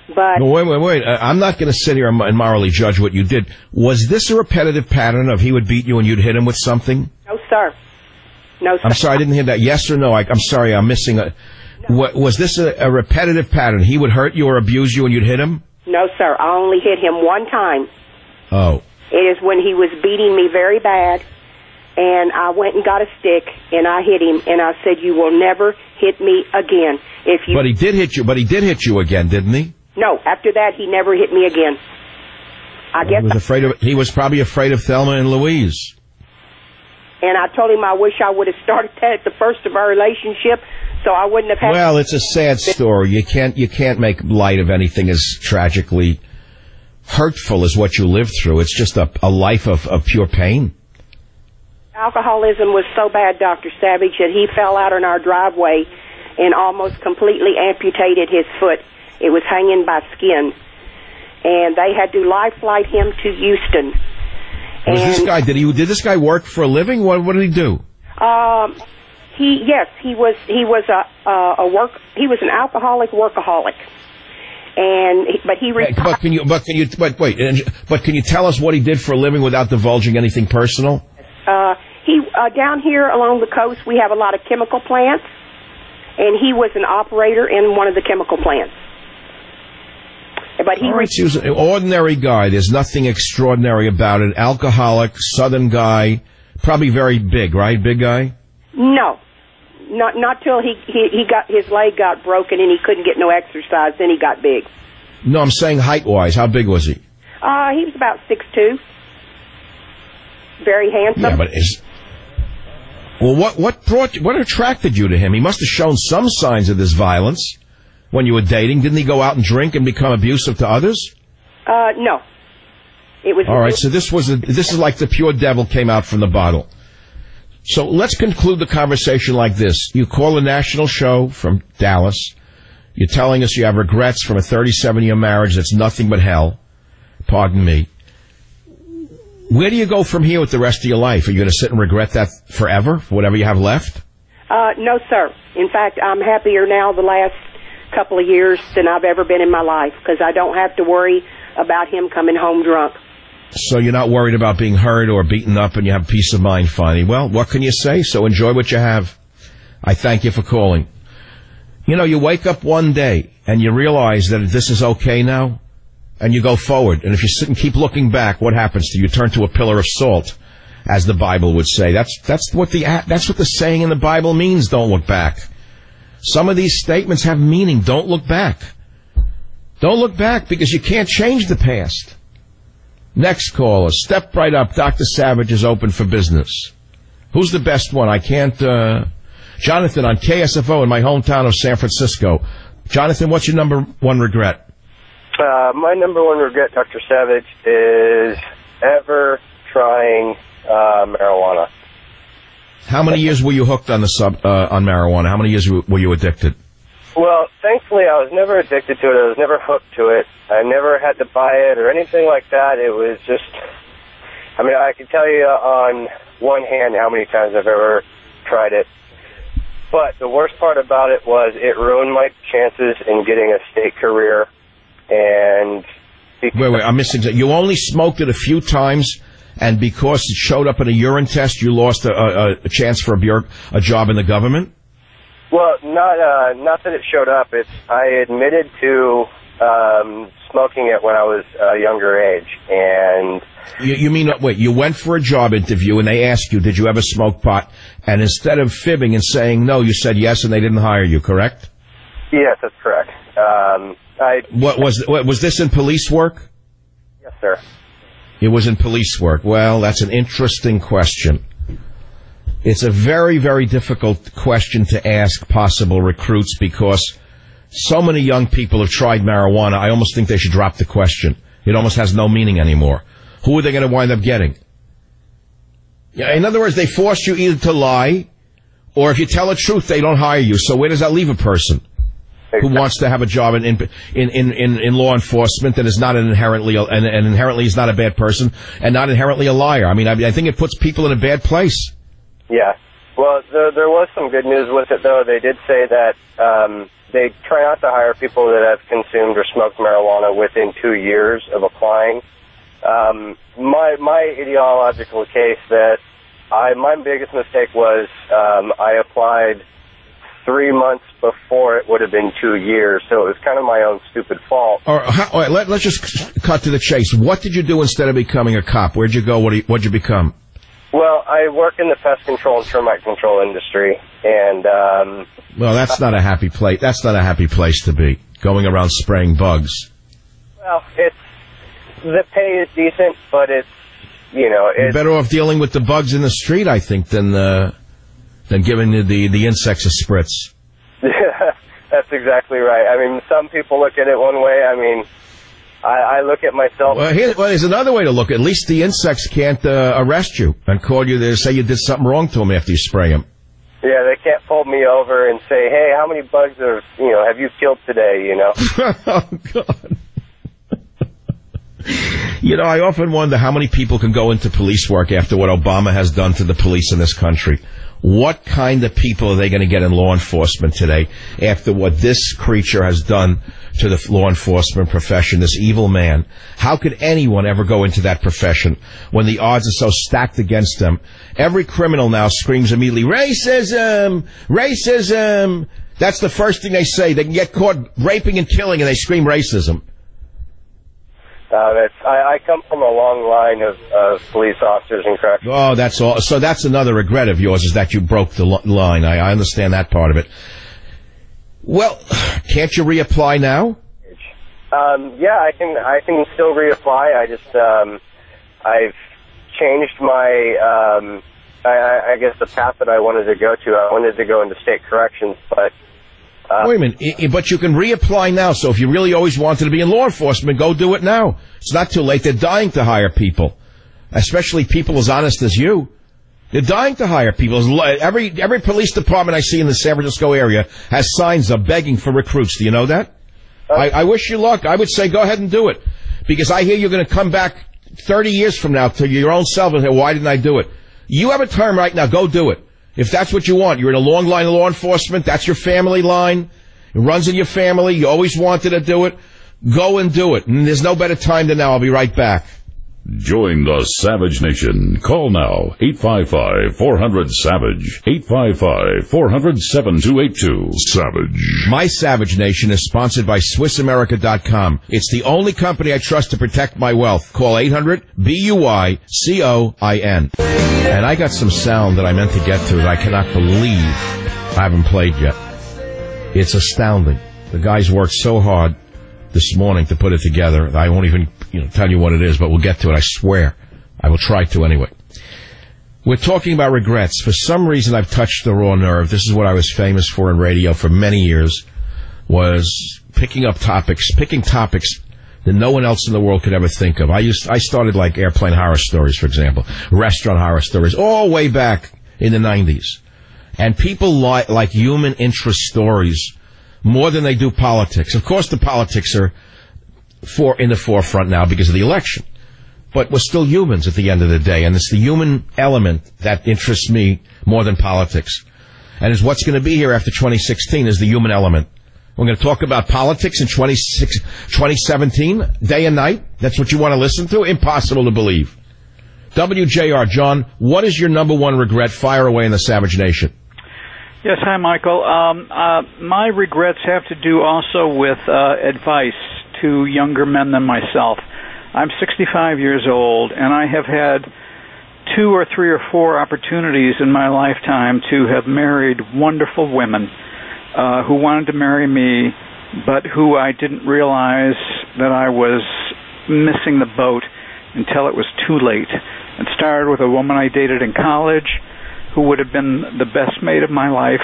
But no, wait, wait, wait. Uh, I'm not going to sit here and morally judge what you did. Was this a repetitive pattern of he would beat you and you'd hit him with something? no, sir. No, sir. I'm sorry, I didn't hear that. Yes or no? I, I'm sorry, I'm missing a... What, was this a, a repetitive pattern? He would hurt you or abuse you and you'd hit him? No, sir. I only hit him one time. Oh. It is when he was beating me very bad, and I went and got a stick, and I hit him, and I said, you will never hit me again. If you. But he did hit you, but he did hit you again, didn't he? No, after that, he never hit me again. I guess. He was afraid of, he was probably afraid of Thelma and Louise. And I told him I wish I would have started that at the first of our relationship, so I wouldn't have had... Well, it's a sad story. You can't you can't make light of anything as tragically hurtful as what you lived through. It's just a, a life of, of pure pain. Alcoholism was so bad, Doctor Savage, that he fell out on our driveway and almost completely amputated his foot. It was hanging by skin. And they had to life flight him to Houston. Was and, this guy, did he, did this guy work for a living? What, what did he do? Um, he, yes, he was, he was a, a, a work, he was an alcoholic workaholic. And, but he retired. But can you, but can you, but wait, but can you tell us what he did for a living without divulging anything personal? Uh, he, uh, down here along the coast, we have a lot of chemical plants, and he was an operator in one of the chemical plants. But he, right, he was an ordinary guy. There's nothing extraordinary about it. Alcoholic, southern guy, probably very big, right? Big guy? No. Not not till he, he, he got his leg got broken and he couldn't get no exercise, then he got big. No, I'm saying height-wise. How big was he? Uh, he was about six two. Very handsome. Yeah, but is... Well, what, what brought you, what attracted you to him? He must have shown some signs of this violence when you were dating. Didn't he go out and drink and become abusive to others? Uh, no. It was... All right, so this was a, this is like the pure devil came out from the bottle. So let's conclude the conversation like this. You call a national show from Dallas. You're telling us you have regrets from a thirty-seven-year marriage that's nothing but hell. Pardon me. Where do you go from here with the rest of your life? Are you going to sit and regret that forever, for whatever you have left? Uh, no, sir. In fact, I'm happier now the last couple of years than I've ever been in my life, because I don't have to worry about him coming home drunk. So you're not worried about being hurt or beaten up, and you have peace of mind finally. Well, what can you say? So enjoy what you have. I thank you for calling. You know, you wake up one day and you realize that this is okay now, and you go forward. And if you sit and keep looking back, what happens to you? You turn to a pillar of salt, as the Bible would say. That's that's what the that's what the saying in the Bible means. Don't look back. Some of these statements have meaning. Don't look back. Don't look back, because you can't change the past. Next caller, step right up. Doctor Savage is open for business. Who's the best one? I can't, uh, Jonathan on K S F O in my hometown of San Francisco. Jonathan, what's your number one regret? Uh, my number one regret, Doctor Savage, is ever trying, uh, marijuana. How many years were you hooked on the sub, uh, on marijuana? How many years were you addicted? Well, thankfully, I was never addicted to it. I was never hooked to it. I never had to buy it or anything like that. It was just, I mean, I can tell you on one hand how many times I've ever tried it. But the worst part about it was it ruined my chances in getting a state career. And wait, wait, I'm missing. You only smoked it a few times, and because it showed up in a urine test, you lost a, a, a chance for a, bureau, a job in the government? Well, not uh, not that it showed up. It's I admitted to um, smoking it when I was a younger age, and you, you mean wait? You went for a job interview, and they asked you, "Did you ever smoke pot?" And instead of fibbing and saying no, you said yes, and they didn't hire you. Correct? Yes, that's correct. Um, I what was what, was this in police work? Yes, sir. It was in police work. Well, that's an interesting question. It's a very, very difficult question to ask possible recruits, because so many young people have tried marijuana, I almost think they should drop the question. It almost has no meaning anymore. Who are they going to wind up getting? Yeah, in other words, they force you either to lie, or if you tell the truth, they don't hire you. So where does that leave a person who wants to have a job in in in, in, in law enforcement that is not an inherently and, and inherently is not a bad person and not inherently a liar? I mean, I, I think it puts people in a bad place. Yeah. Well, there, there was some good news with it, though. They did say that um, they try not to hire people that have consumed or smoked marijuana within two years of applying. Um, my my ideological case that I my biggest mistake was um, I applied three months before it would have been two years, so it was kind of my own stupid fault. All right, how, all right let, let's just cut to the chase. What did you do instead of becoming a cop? Where'd you go? What did you, you become? Well, I work in the pest control and termite control industry, and um, well, that's not a happy place. That's not a happy place to be. Going around spraying bugs. Well, it's the pay is decent, but it's you know it's You're better off dealing with the bugs in the street, I think, than uh, than giving the, the the insects a spritz. That's exactly right. I mean, some people look at it one way. I mean, I, I look at myself. Well, here, well, there's another way to look. At least the insects can't uh, arrest you and call you to say you did something wrong to them after you spray them. Yeah, they can't pull me over and say, "Hey, how many bugs are you know have you killed today?" You know. Oh God. You know, I often wonder how many people can go into police work after what Obama has done to the police in this country. What kind of people are they going to get in law enforcement today after what this creature has done to the law enforcement profession, this evil man? How could anyone ever go into that profession when the odds are so stacked against them? Every criminal now screams immediately, racism, racism. That's the first thing they say. They can get caught raping and killing and they scream racism. Uh, that's, I, I come from a long line of, of police officers and corrections. Oh, that's all. So that's another regret of yours is that you broke the line. I, I understand that part of it. Well, can't you reapply now? Um, yeah, I can. I can still reapply. I just um, I've changed my. Um, I, I guess the path that I wanted to go to. I wanted to go into state corrections, but. Uh, Wait a minute, I, but you can reapply now, so if you really always wanted to be in law enforcement, go do it now. It's not too late. They're dying to hire people, especially people as honest as you. They're dying to hire people. Every every police department I see in the San Francisco area has signs up begging for recruits. Do you know that? Uh, I, I wish you luck. I would say go ahead and do it, because I hear you're going to come back thirty years from now to your own self and say, why didn't I do it? You have a term right now. Go do it. If that's what you want, you're in a long line of law enforcement, that's your family line, it runs in your family, you always wanted to do it, go and do it. And there's no better time than now. I'll be right back. Join the Savage Nation. Call now, eight five five, four hundred, SAVAGE, eight five five, four hundred, seven two eight two. Savage. My Savage Nation is sponsored by Swiss America dot com. It's the only company I trust to protect my wealth. Call eight hundred, B U Y C O I N. And I got some sound that I meant to get to that I cannot believe I haven't played yet. It's astounding. The guys worked so hard this morning to put it together. I won't even you know, tell you what it is, but we'll get to it. I swear. I will try to anyway. We're talking about regrets. For some reason, I've touched the raw nerve. This is what I was famous for in radio for many years, was picking up topics, picking topics that no one else in the world could ever think of. I used, I started like airplane horror stories, for example, restaurant horror stories, all way back in the nineties. And people li- like human interest stories more than they do politics. Of course, the politics are for in the forefront now because of the election. But we're still humans at the end of the day, and it's the human element that interests me more than politics. And is what's going to be here after twenty sixteen is the human element. We're going to talk about politics in twenty seventeen, day and night. That's what you want to listen to? Impossible to believe. W J R, John, what is your number one regret? Fire away in the Savage Nation. Yes, hi, Michael. Um, uh, my regrets have to do also with uh, advice to younger men than myself. I'm sixty-five years old, and I have had two or three or four opportunities in my lifetime to have married wonderful women uh, who wanted to marry me, but who I didn't realize that I was missing the boat until it was too late. It started with a woman I dated in college who would have been the best mate of my life.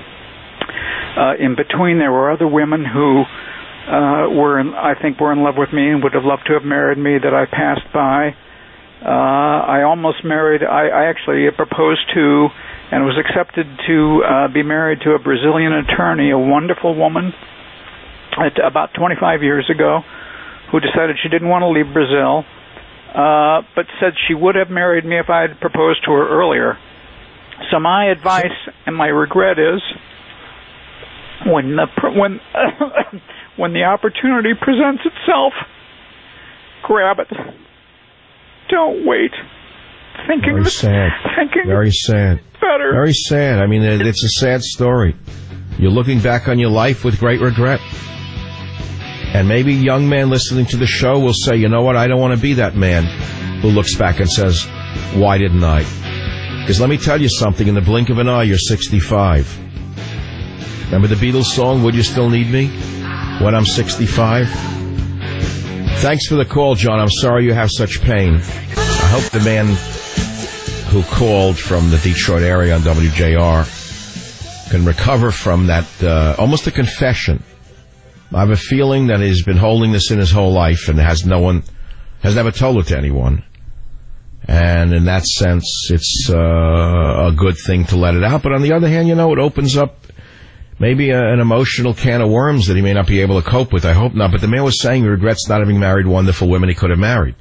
Uh, in between, there were other women who uh, were, in, I think, were in love with me and would have loved to have married me that I passed by. Uh, I almost married, I, I actually proposed to and was accepted to uh, be married to a Brazilian attorney, a wonderful woman, at about twenty-five years ago, who decided she didn't want to leave Brazil, uh, but said she would have married me if I had proposed to her earlier. So my advice and my regret is when the when when the opportunity presents itself, grab it. Don't wait. Thinking Very sad. Thinking Very sad. Better. Very sad. I mean, it's a sad story. You're looking back on your life with great regret. And maybe a young man listening to the show will say, you know what, I don't want to be that man who looks back and says, why didn't I? Because let me tell you something, in the blink of an eye, you're sixty-five. Remember the Beatles song, Would You Still Need Me? When I'm sixty-five? Thanks for the call, John. I'm sorry you have such pain. I hope the man who called from the Detroit area on W J R can recover from that, uh, almost a confession. I have a feeling that he's been holding this in his whole life and has no one, has never told it to anyone. And in that sense, it's uh, a good thing to let it out. But on the other hand, you know, it opens up maybe a, an emotional can of worms that he may not be able to cope with. I hope not. But the man was saying he regrets not having married wonderful women he could have married.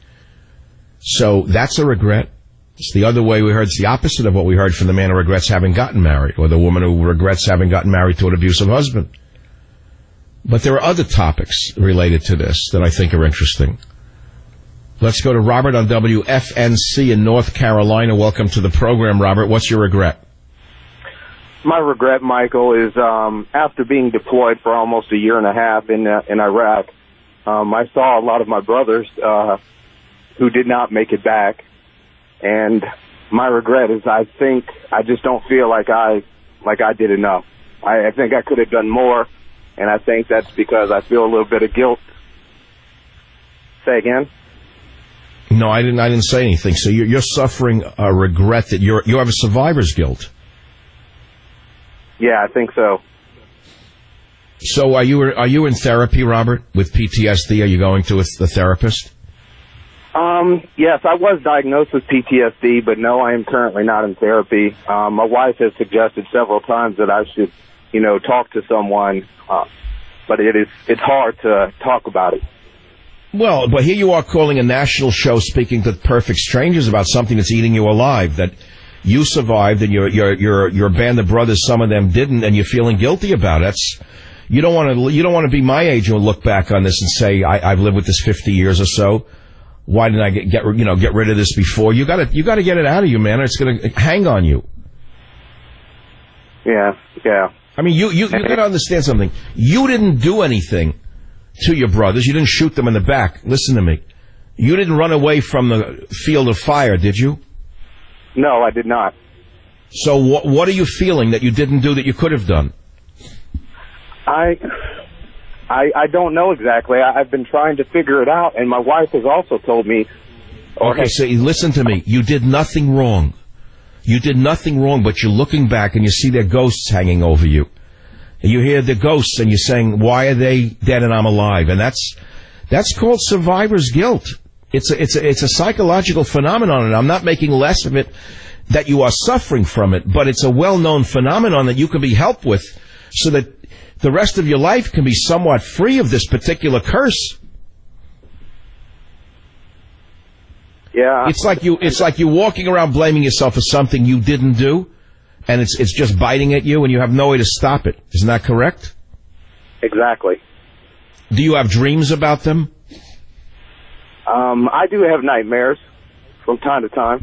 So that's a regret. It's the other way we heard. It's the opposite of what we heard from the man who regrets having gotten married, or the woman who regrets having gotten married to an abusive husband. But there are other topics related to this that I think are interesting. Let's go to Robert on W F N C in North Carolina. Welcome to the program, Robert. What's your regret? My regret, Michael, is um, after being deployed for almost a year and a half in uh, in Iraq, um, I saw a lot of my brothers uh, who did not make it back. And my regret is I think I just don't feel like I like I did enough. I, I think I could have done more. And I think that's because I feel a little bit of guilt. Say again? No, I didn't. I didn't say anything. So you're, you're suffering a regret that you're you have a survivor's guilt. Yeah, I think so. So are you are you in therapy, Robert, with P T S D? Are you going to a, a therapist? Um, yes, I was diagnosed with P T S D, but no, I am currently not in therapy. Um, my wife has suggested several times that I should, you know, talk to someone, uh, but it is it's hard to talk about it. Well, but here you are calling a national show, speaking to perfect strangers about something that's eating you alive, that you survived and your your your your band of brothers, some of them didn't, and you're feeling guilty about it. That's, you don't want to you don't want to be my age and look back on this and say I, I've lived with this fifty years or so. Why didn't I get, get you know get rid of this before? You got to you got to get it out of you, man. Or it's going to hang on you. Yeah, yeah. I mean, you you, you got to understand something. You didn't do anything to your brothers. You didn't shoot them in the back. Listen to me. You didn't run away from the field of fire, did you? No, I did not. So what what are you feeling that you didn't do that you could have done? I. I, I don't know exactly. I, I've been trying to figure it out, and my wife has also told me. Okay, so listen to me. You did nothing wrong. You did nothing wrong, but you're looking back and you see their ghosts hanging over you. And you hear the ghosts and you're saying, why are they dead and I'm alive? And that's that's called survivor's guilt. It's a, it's a, it's a psychological phenomenon, and I'm not making less of it that you are suffering from it, but it's a well-known phenomenon that you can be helped with so that the rest of your life can be somewhat free of this particular curse. Yeah. It's like you it's like you're walking around blaming yourself for something you didn't do, and it's it's just biting at you and you have no way to stop it. Isn't that correct? Exactly. Do you have dreams about them? Um, I do have nightmares from time to time.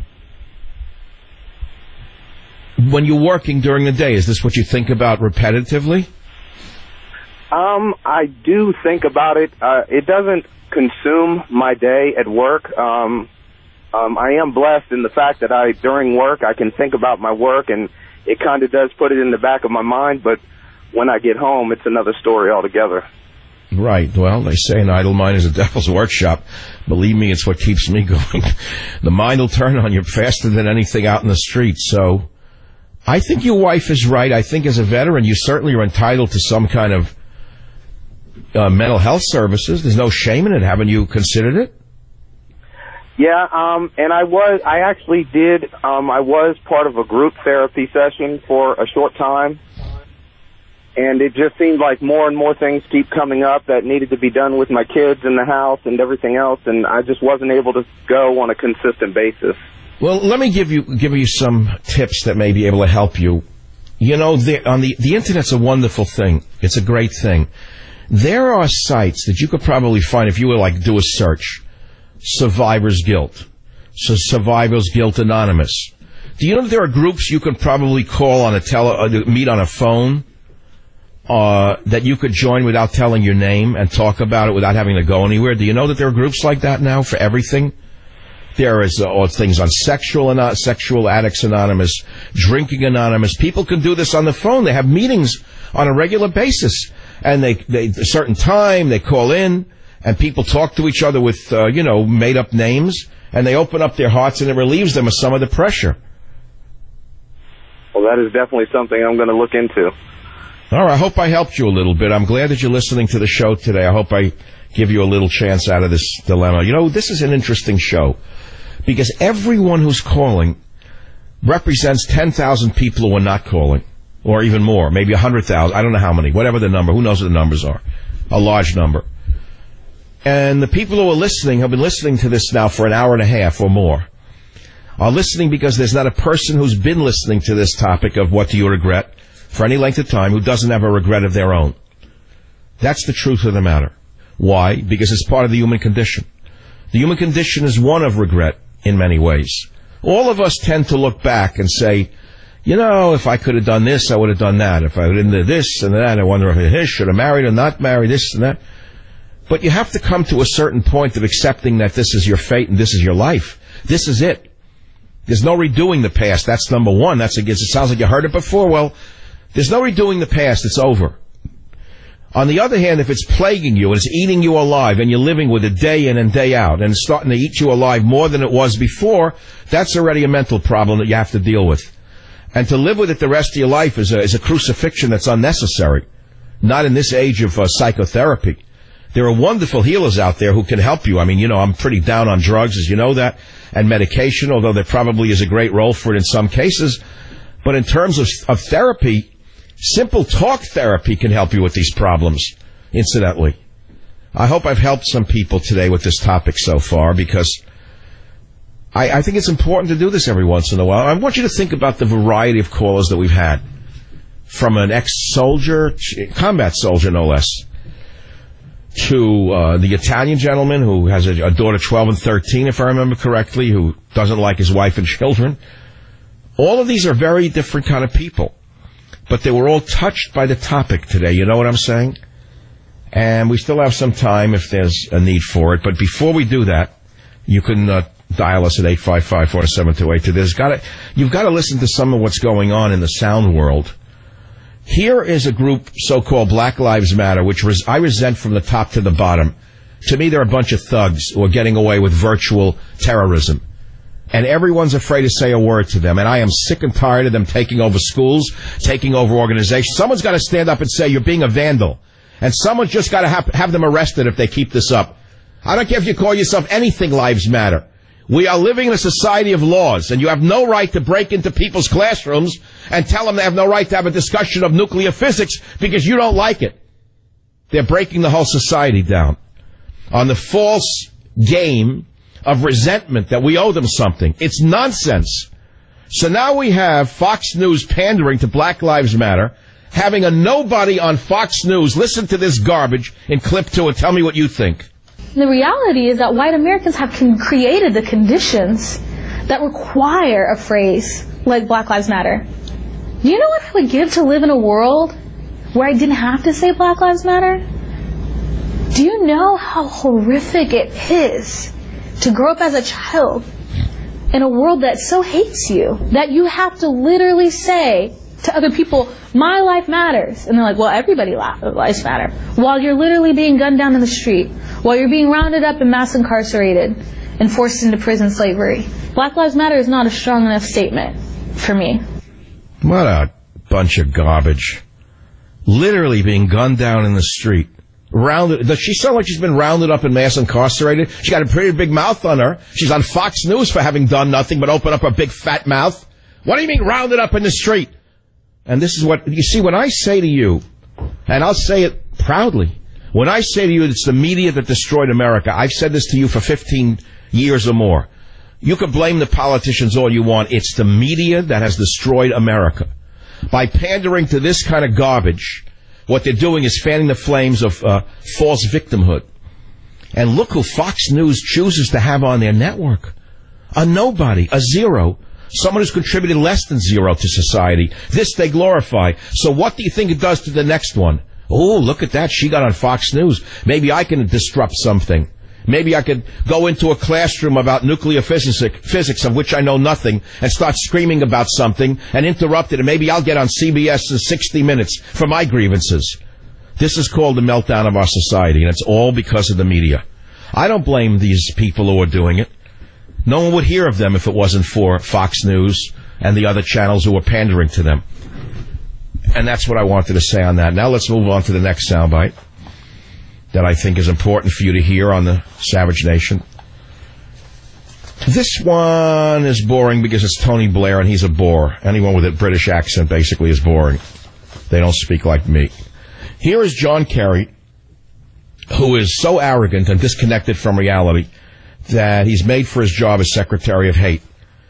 When you're working during the day, is this what you think about repetitively? Um, I do think about it. Uh, it doesn't consume my day at work. Um, um, I am blessed in the fact that I, during work, I can think about my work, and it kind of does put it in the back of my mind, but when I get home, it's another story altogether. Right. Well, they say an idle mind is a devil's workshop. Believe me, it's what keeps me going. The mind will turn on you faster than anything out in the street, so I think your wife is right. I think as a veteran, you certainly are entitled to some kind of Uh, mental health services. There's no shame in it. Haven't you considered it? Yeah, um, and I was, I actually did, um, I was part of a group therapy session for a short time, and it just seemed like more and more things keep coming up that needed to be done with my kids in the house and everything else, and I just wasn't able to go on a consistent basis. Well, let me give you give you some tips that may be able to help you You know, the, on the, the Internet's a wonderful thing. It's a great thing. There are sites that you could probably find if you were like do a search. Survivor's Guilt. So Survivor's Guilt Anonymous. Do you know that there are groups you could probably call on a tele, uh, meet on a phone, uh, that you could join without telling your name and talk about it without having to go anywhere? Do you know that there are groups like that now for everything? There is uh, things on sexual and sexual addicts anonymous, drinking anonymous. People can do this on the phone. They have meetings on a regular basis, and they, they a certain time they call in, and people talk to each other with uh, you know made up names, and they open up their hearts, and it relieves them of some of the pressure. Well, that is definitely something I'm going to look into. All right, I hope I helped you a little bit. I'm glad that you're listening to the show today. I hope I give you a little chance out of this dilemma. You know, this is an interesting show. Because everyone who's calling represents ten thousand people who are not calling, or even more, maybe one hundred thousand, I don't know how many, whatever the number, who knows what the numbers are, a large number. And the people who are listening have been listening to this now for an hour and a half or more, are listening because there's not a person who's been listening to this topic of what do you regret for any length of time who doesn't have a regret of their own. That's the truth of the matter. Why? Because it's part of the human condition. The human condition is one of regret. In many ways. All of us tend to look back and say, you know, if I could have done this, I would have done that. If I would have done this and that, I wonder if I should have married or not married, this and that. But you have to come to a certain point of accepting that this is your fate and this is your life. This is it. There's no redoing the past. That's number one. That's against, it sounds like you heard it before. Well, there's no redoing the past. It's over. On the other hand, if it's plaguing you and it's eating you alive and you're living with it day in and day out and it's starting to eat you alive more than it was before, that's already a mental problem that you have to deal with. And to live with it the rest of your life is a, is a crucifixion that's unnecessary. Not in this age of uh, psychotherapy. There are wonderful healers out there who can help you. I mean, you know, I'm pretty down on drugs, as you know that, and medication, although there probably is a great role for it in some cases. But in terms of, of therapy, simple talk therapy can help you with these problems, incidentally. I hope I've helped some people today with this topic so far because I, I think it's important to do this every once in a while. I want you to think about the variety of callers that we've had, from an ex-soldier, combat soldier no less, to uh, the Italian gentleman who has a, a daughter twelve and thirteen, if I remember correctly, who doesn't like his wife and children. All of these are very different kind of people. But they were all touched by the topic today, you know what I'm saying? And we still have some time if there's a need for it. But before we do that, you can uh, dial us at eight five five, four seven two, eight two. There's gotta, you've got to listen to some of what's going on in the sound world. Here is a group so-called Black Lives Matter, which res- I resent from the top to the bottom. To me, they're a bunch of thugs who are getting away with virtual terrorism. And everyone's afraid to say a word to them. And I am sick and tired of them taking over schools, taking over organizations. Someone's got to stand up and say, you're being a vandal. And someone's just got to have, have them arrested if they keep this up. I don't care if you call yourself anything Lives Matter. We are living in a society of laws, and you have no right to break into people's classrooms and tell them they have no right to have a discussion of nuclear physics because you don't like it. They're breaking the whole society down on the false game of resentment that we owe them something. It's nonsense. So now we have Fox News pandering to Black Lives Matter, having a nobody on Fox News listen to this garbage in clip two and tell me what you think. The reality is that white Americans have con- created the conditions that require a phrase like Black Lives Matter. Do you know what I would give to live in a world where I didn't have to say Black Lives Matter? Do you know how horrific it is to grow up as a child in a world that so hates you that you have to literally say to other people, my life matters. And they're like, well, everybody's lives matter. While you're literally being gunned down in the street, while you're being rounded up and mass incarcerated and forced into prison slavery. Black Lives Matter is not a strong enough statement for me. What a bunch of garbage. Literally being gunned down in the street. Rounded, does she sound like she's been rounded up and mass incarcerated? She got a pretty big mouth on her. She's on Fox News for having done nothing but open up her big fat mouth. What do you mean rounded up in the street? And this is what, you see, when I say to you, and I'll say it proudly, when I say to you it's the media that destroyed America, I've said this to you for fifteen years or more. You can blame the politicians all you want. It's the media that has destroyed America. By pandering to this kind of garbage, what they're doing is fanning the flames of uh, false victimhood. And look who Fox News chooses to have on their network. A nobody, a zero, someone who's contributed less than zero to society. This they glorify. So what do you think it does to the next one? Oh, look at that. She got on Fox News. Maybe I can disrupt something. Maybe I could go into a classroom about nuclear physics, physics, of which I know nothing, and start screaming about something and interrupt it, and maybe I'll get on C B S's sixty minutes for my grievances. This is called the meltdown of our society, and it's all because of the media. I don't blame these people who are doing it. No one would hear of them if it wasn't for Fox News and the other channels who are pandering to them. And that's what I wanted to say on that. Now let's move on to the next soundbite that I think is important for you to hear on the Savage Nation. This one is boring because it's Tony Blair, and he's a bore. Anyone with a British accent basically is boring. They don't speak like me. Here is John Kerry, who is so arrogant and disconnected from reality that he's made for his job as Secretary of Hate.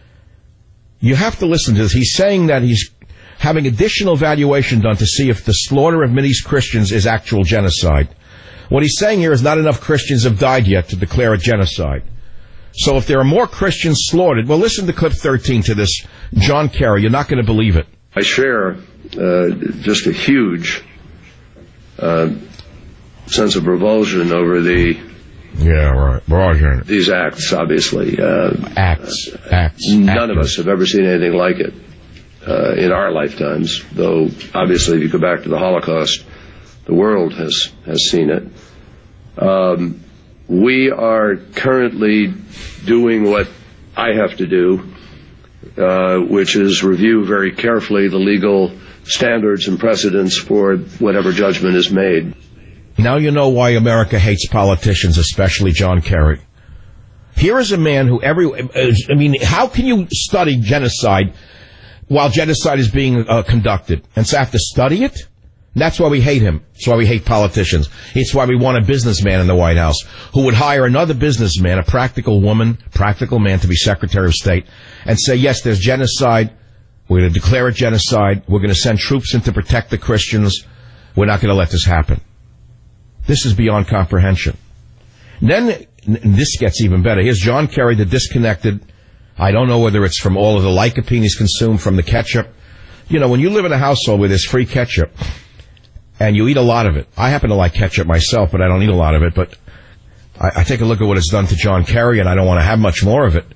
You have to listen to this. He's saying that he's having additional evaluation done to see if the slaughter of Mideast Christians is actual genocide. What he's saying here is not enough Christians have died yet to declare a genocide. So if there are more Christians slaughtered, well, listen to clip thirteen to this John Kerry. You're not going to believe it. I share uh, just a huge uh, sense of revulsion over the yeah right revulsion. These acts. Obviously, uh, acts acts. None actors. of us have ever seen anything like it uh, in our lifetimes. Though obviously, if you go back to the Holocaust, the world has has seen it. Um, we are currently doing what I have to do, uh, which is review very carefully the legal standards and precedents for whatever judgment is made. Now you know why America hates politicians, especially John Kerry. Here is a man who every, I mean, how can you study genocide while genocide is being uh, conducted? And so I have to study it? That's why we hate him. That's why we hate politicians. It's why we want a businessman in the White House who would hire another businessman, a practical woman, practical man to be Secretary of State, and say, yes, there's genocide. We're going to declare it genocide. We're going to send troops in to protect the Christians. We're not going to let this happen. This is beyond comprehension. Then this gets even better. Here's John Kerry, the disconnected. I don't know whether it's from all of the lycopene he's consumed, from the ketchup. You know, when you live in a household where there's free ketchup, and you eat a lot of it. I happen to like ketchup myself, but I don't eat a lot of it. But I, I take a look at what it's done to John Kerry, and I don't want to have much more of it.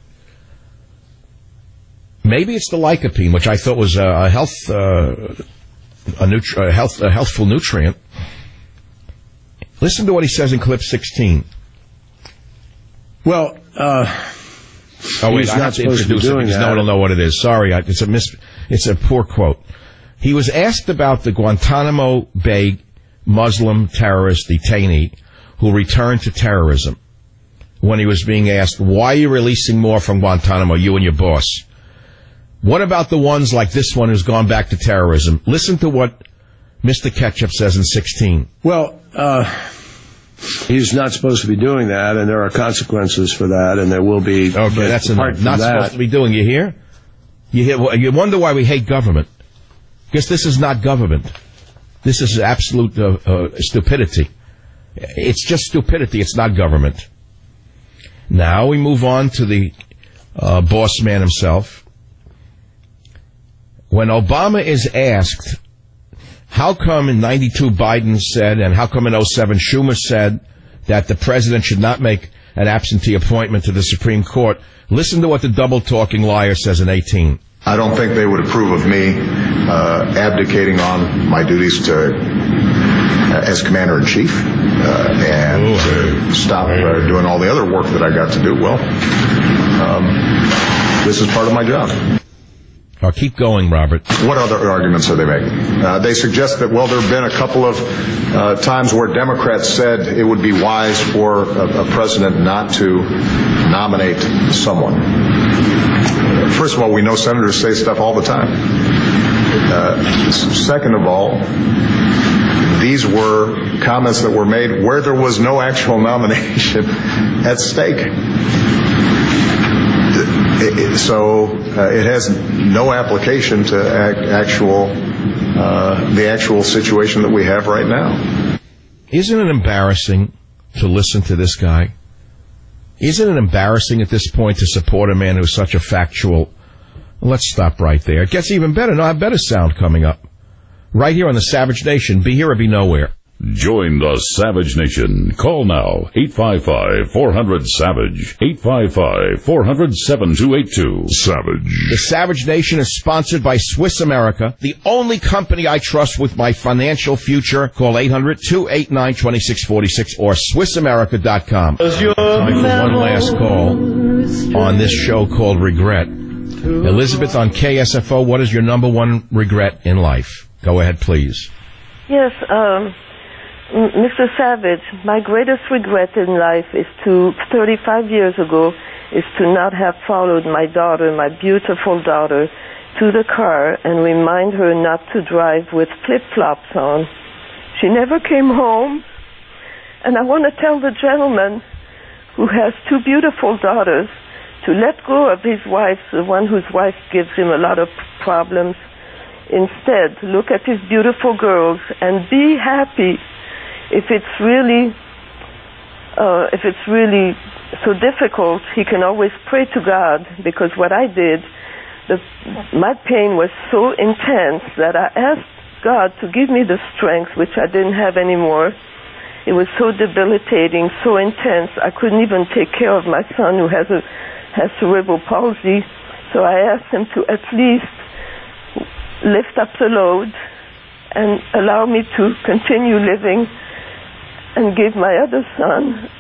Maybe it's the lycopene, which I thought was a, a health, uh, a, nutri- a health, a healthful nutrient. Listen to what he says in clip sixteen. Well, uh, oh wait, I have to introduce it because no one will know what it is. Sorry, I, it's a mis- it's a poor quote. He was asked about the Guantanamo Bay Muslim terrorist detainee who returned to terrorism when he was being asked, why are you releasing more from Guantanamo, you and your boss? What about the ones like this one who's gone back to terrorism? Listen to what Mister Ketchup says in sixteen. Well, uh, he's not supposed to be doing that, and there are consequences for that, and there will be. Okay, that's enough. Not that. Supposed to be doing. You hear? You hear? You wonder why we hate government. Because this is not government. This is absolute uh, uh, stupidity. It's just stupidity. It's not government. Now we move on to the uh, boss man himself. When Obama is asked, how come in ninety-two Biden said, and how come in oh seven Schumer said that the president should not make an absentee appointment to the Supreme Court, listen to what the double-talking liar says in eighteen. I don't think they would approve of me uh, abdicating on my duties to uh, as commander-in-chief uh, and to stop uh, doing all the other work that I got to do. Well, um, this is part of my job. I'll keep going, Robert. What other arguments are they making? Uh, they suggest that, well, there have been a couple of uh, times where Democrats said it would be wise for a, a president not to nominate someone. First of all, we know senators say stuff all the time. Uh, second of all, these were comments that were made where there was no actual nomination at stake. So uh, it has no application to ac- actual uh, the actual situation that we have right now. Isn't it embarrassing to listen to this guy? Isn't it embarrassing at this point to support a man who's such a factual... Let's stop right there. It gets even better. No, I have better sound coming up. Right here on the Savage Nation. Be here or be nowhere. Join the Savage Nation. Call now. eight five five, four hundred, SAVAGE. eight five five, four hundred, seven two eight two. Savage. The Savage Nation is sponsored by Swiss America, the only company I trust with my financial future. Call eight hundred, two eight nine, two six four six or Swiss America dot com. Time for one last call on this show called Regret. Elizabeth on K S F O, what is your number one regret in life? Go ahead, please. Yes, um... Mister Savage, my greatest regret in life is to, thirty-five years ago, is to not have followed my daughter, my beautiful daughter, to the car and remind her not to drive with flip-flops on. She never came home, and I want to tell the gentleman who has two beautiful daughters to let go of his wife, the one whose wife gives him a lot of problems. Instead, look at his beautiful girls and be happy. If it's really, uh, if it's really so difficult, he can always pray to God, because what I did, the, my pain was so intense that I asked God to give me the strength, which I didn't have anymore. It was so debilitating, so intense, I couldn't even take care of my son who has a has cerebral palsy. So I asked him to at least lift up the load and allow me to continue living and give my other son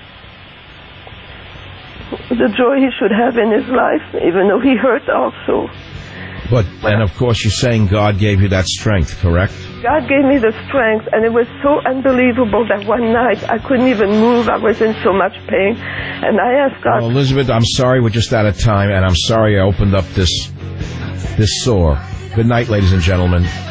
the joy he should have in his life, even though he hurt also. But, and of course you're saying God gave you that strength, correct? God gave me the strength, and it was so unbelievable that one night I couldn't even move. I was in so much pain, and I asked God... Well, Elizabeth, I'm sorry we're just out of time, and I'm sorry I opened up this, this sore. Good night, ladies and gentlemen.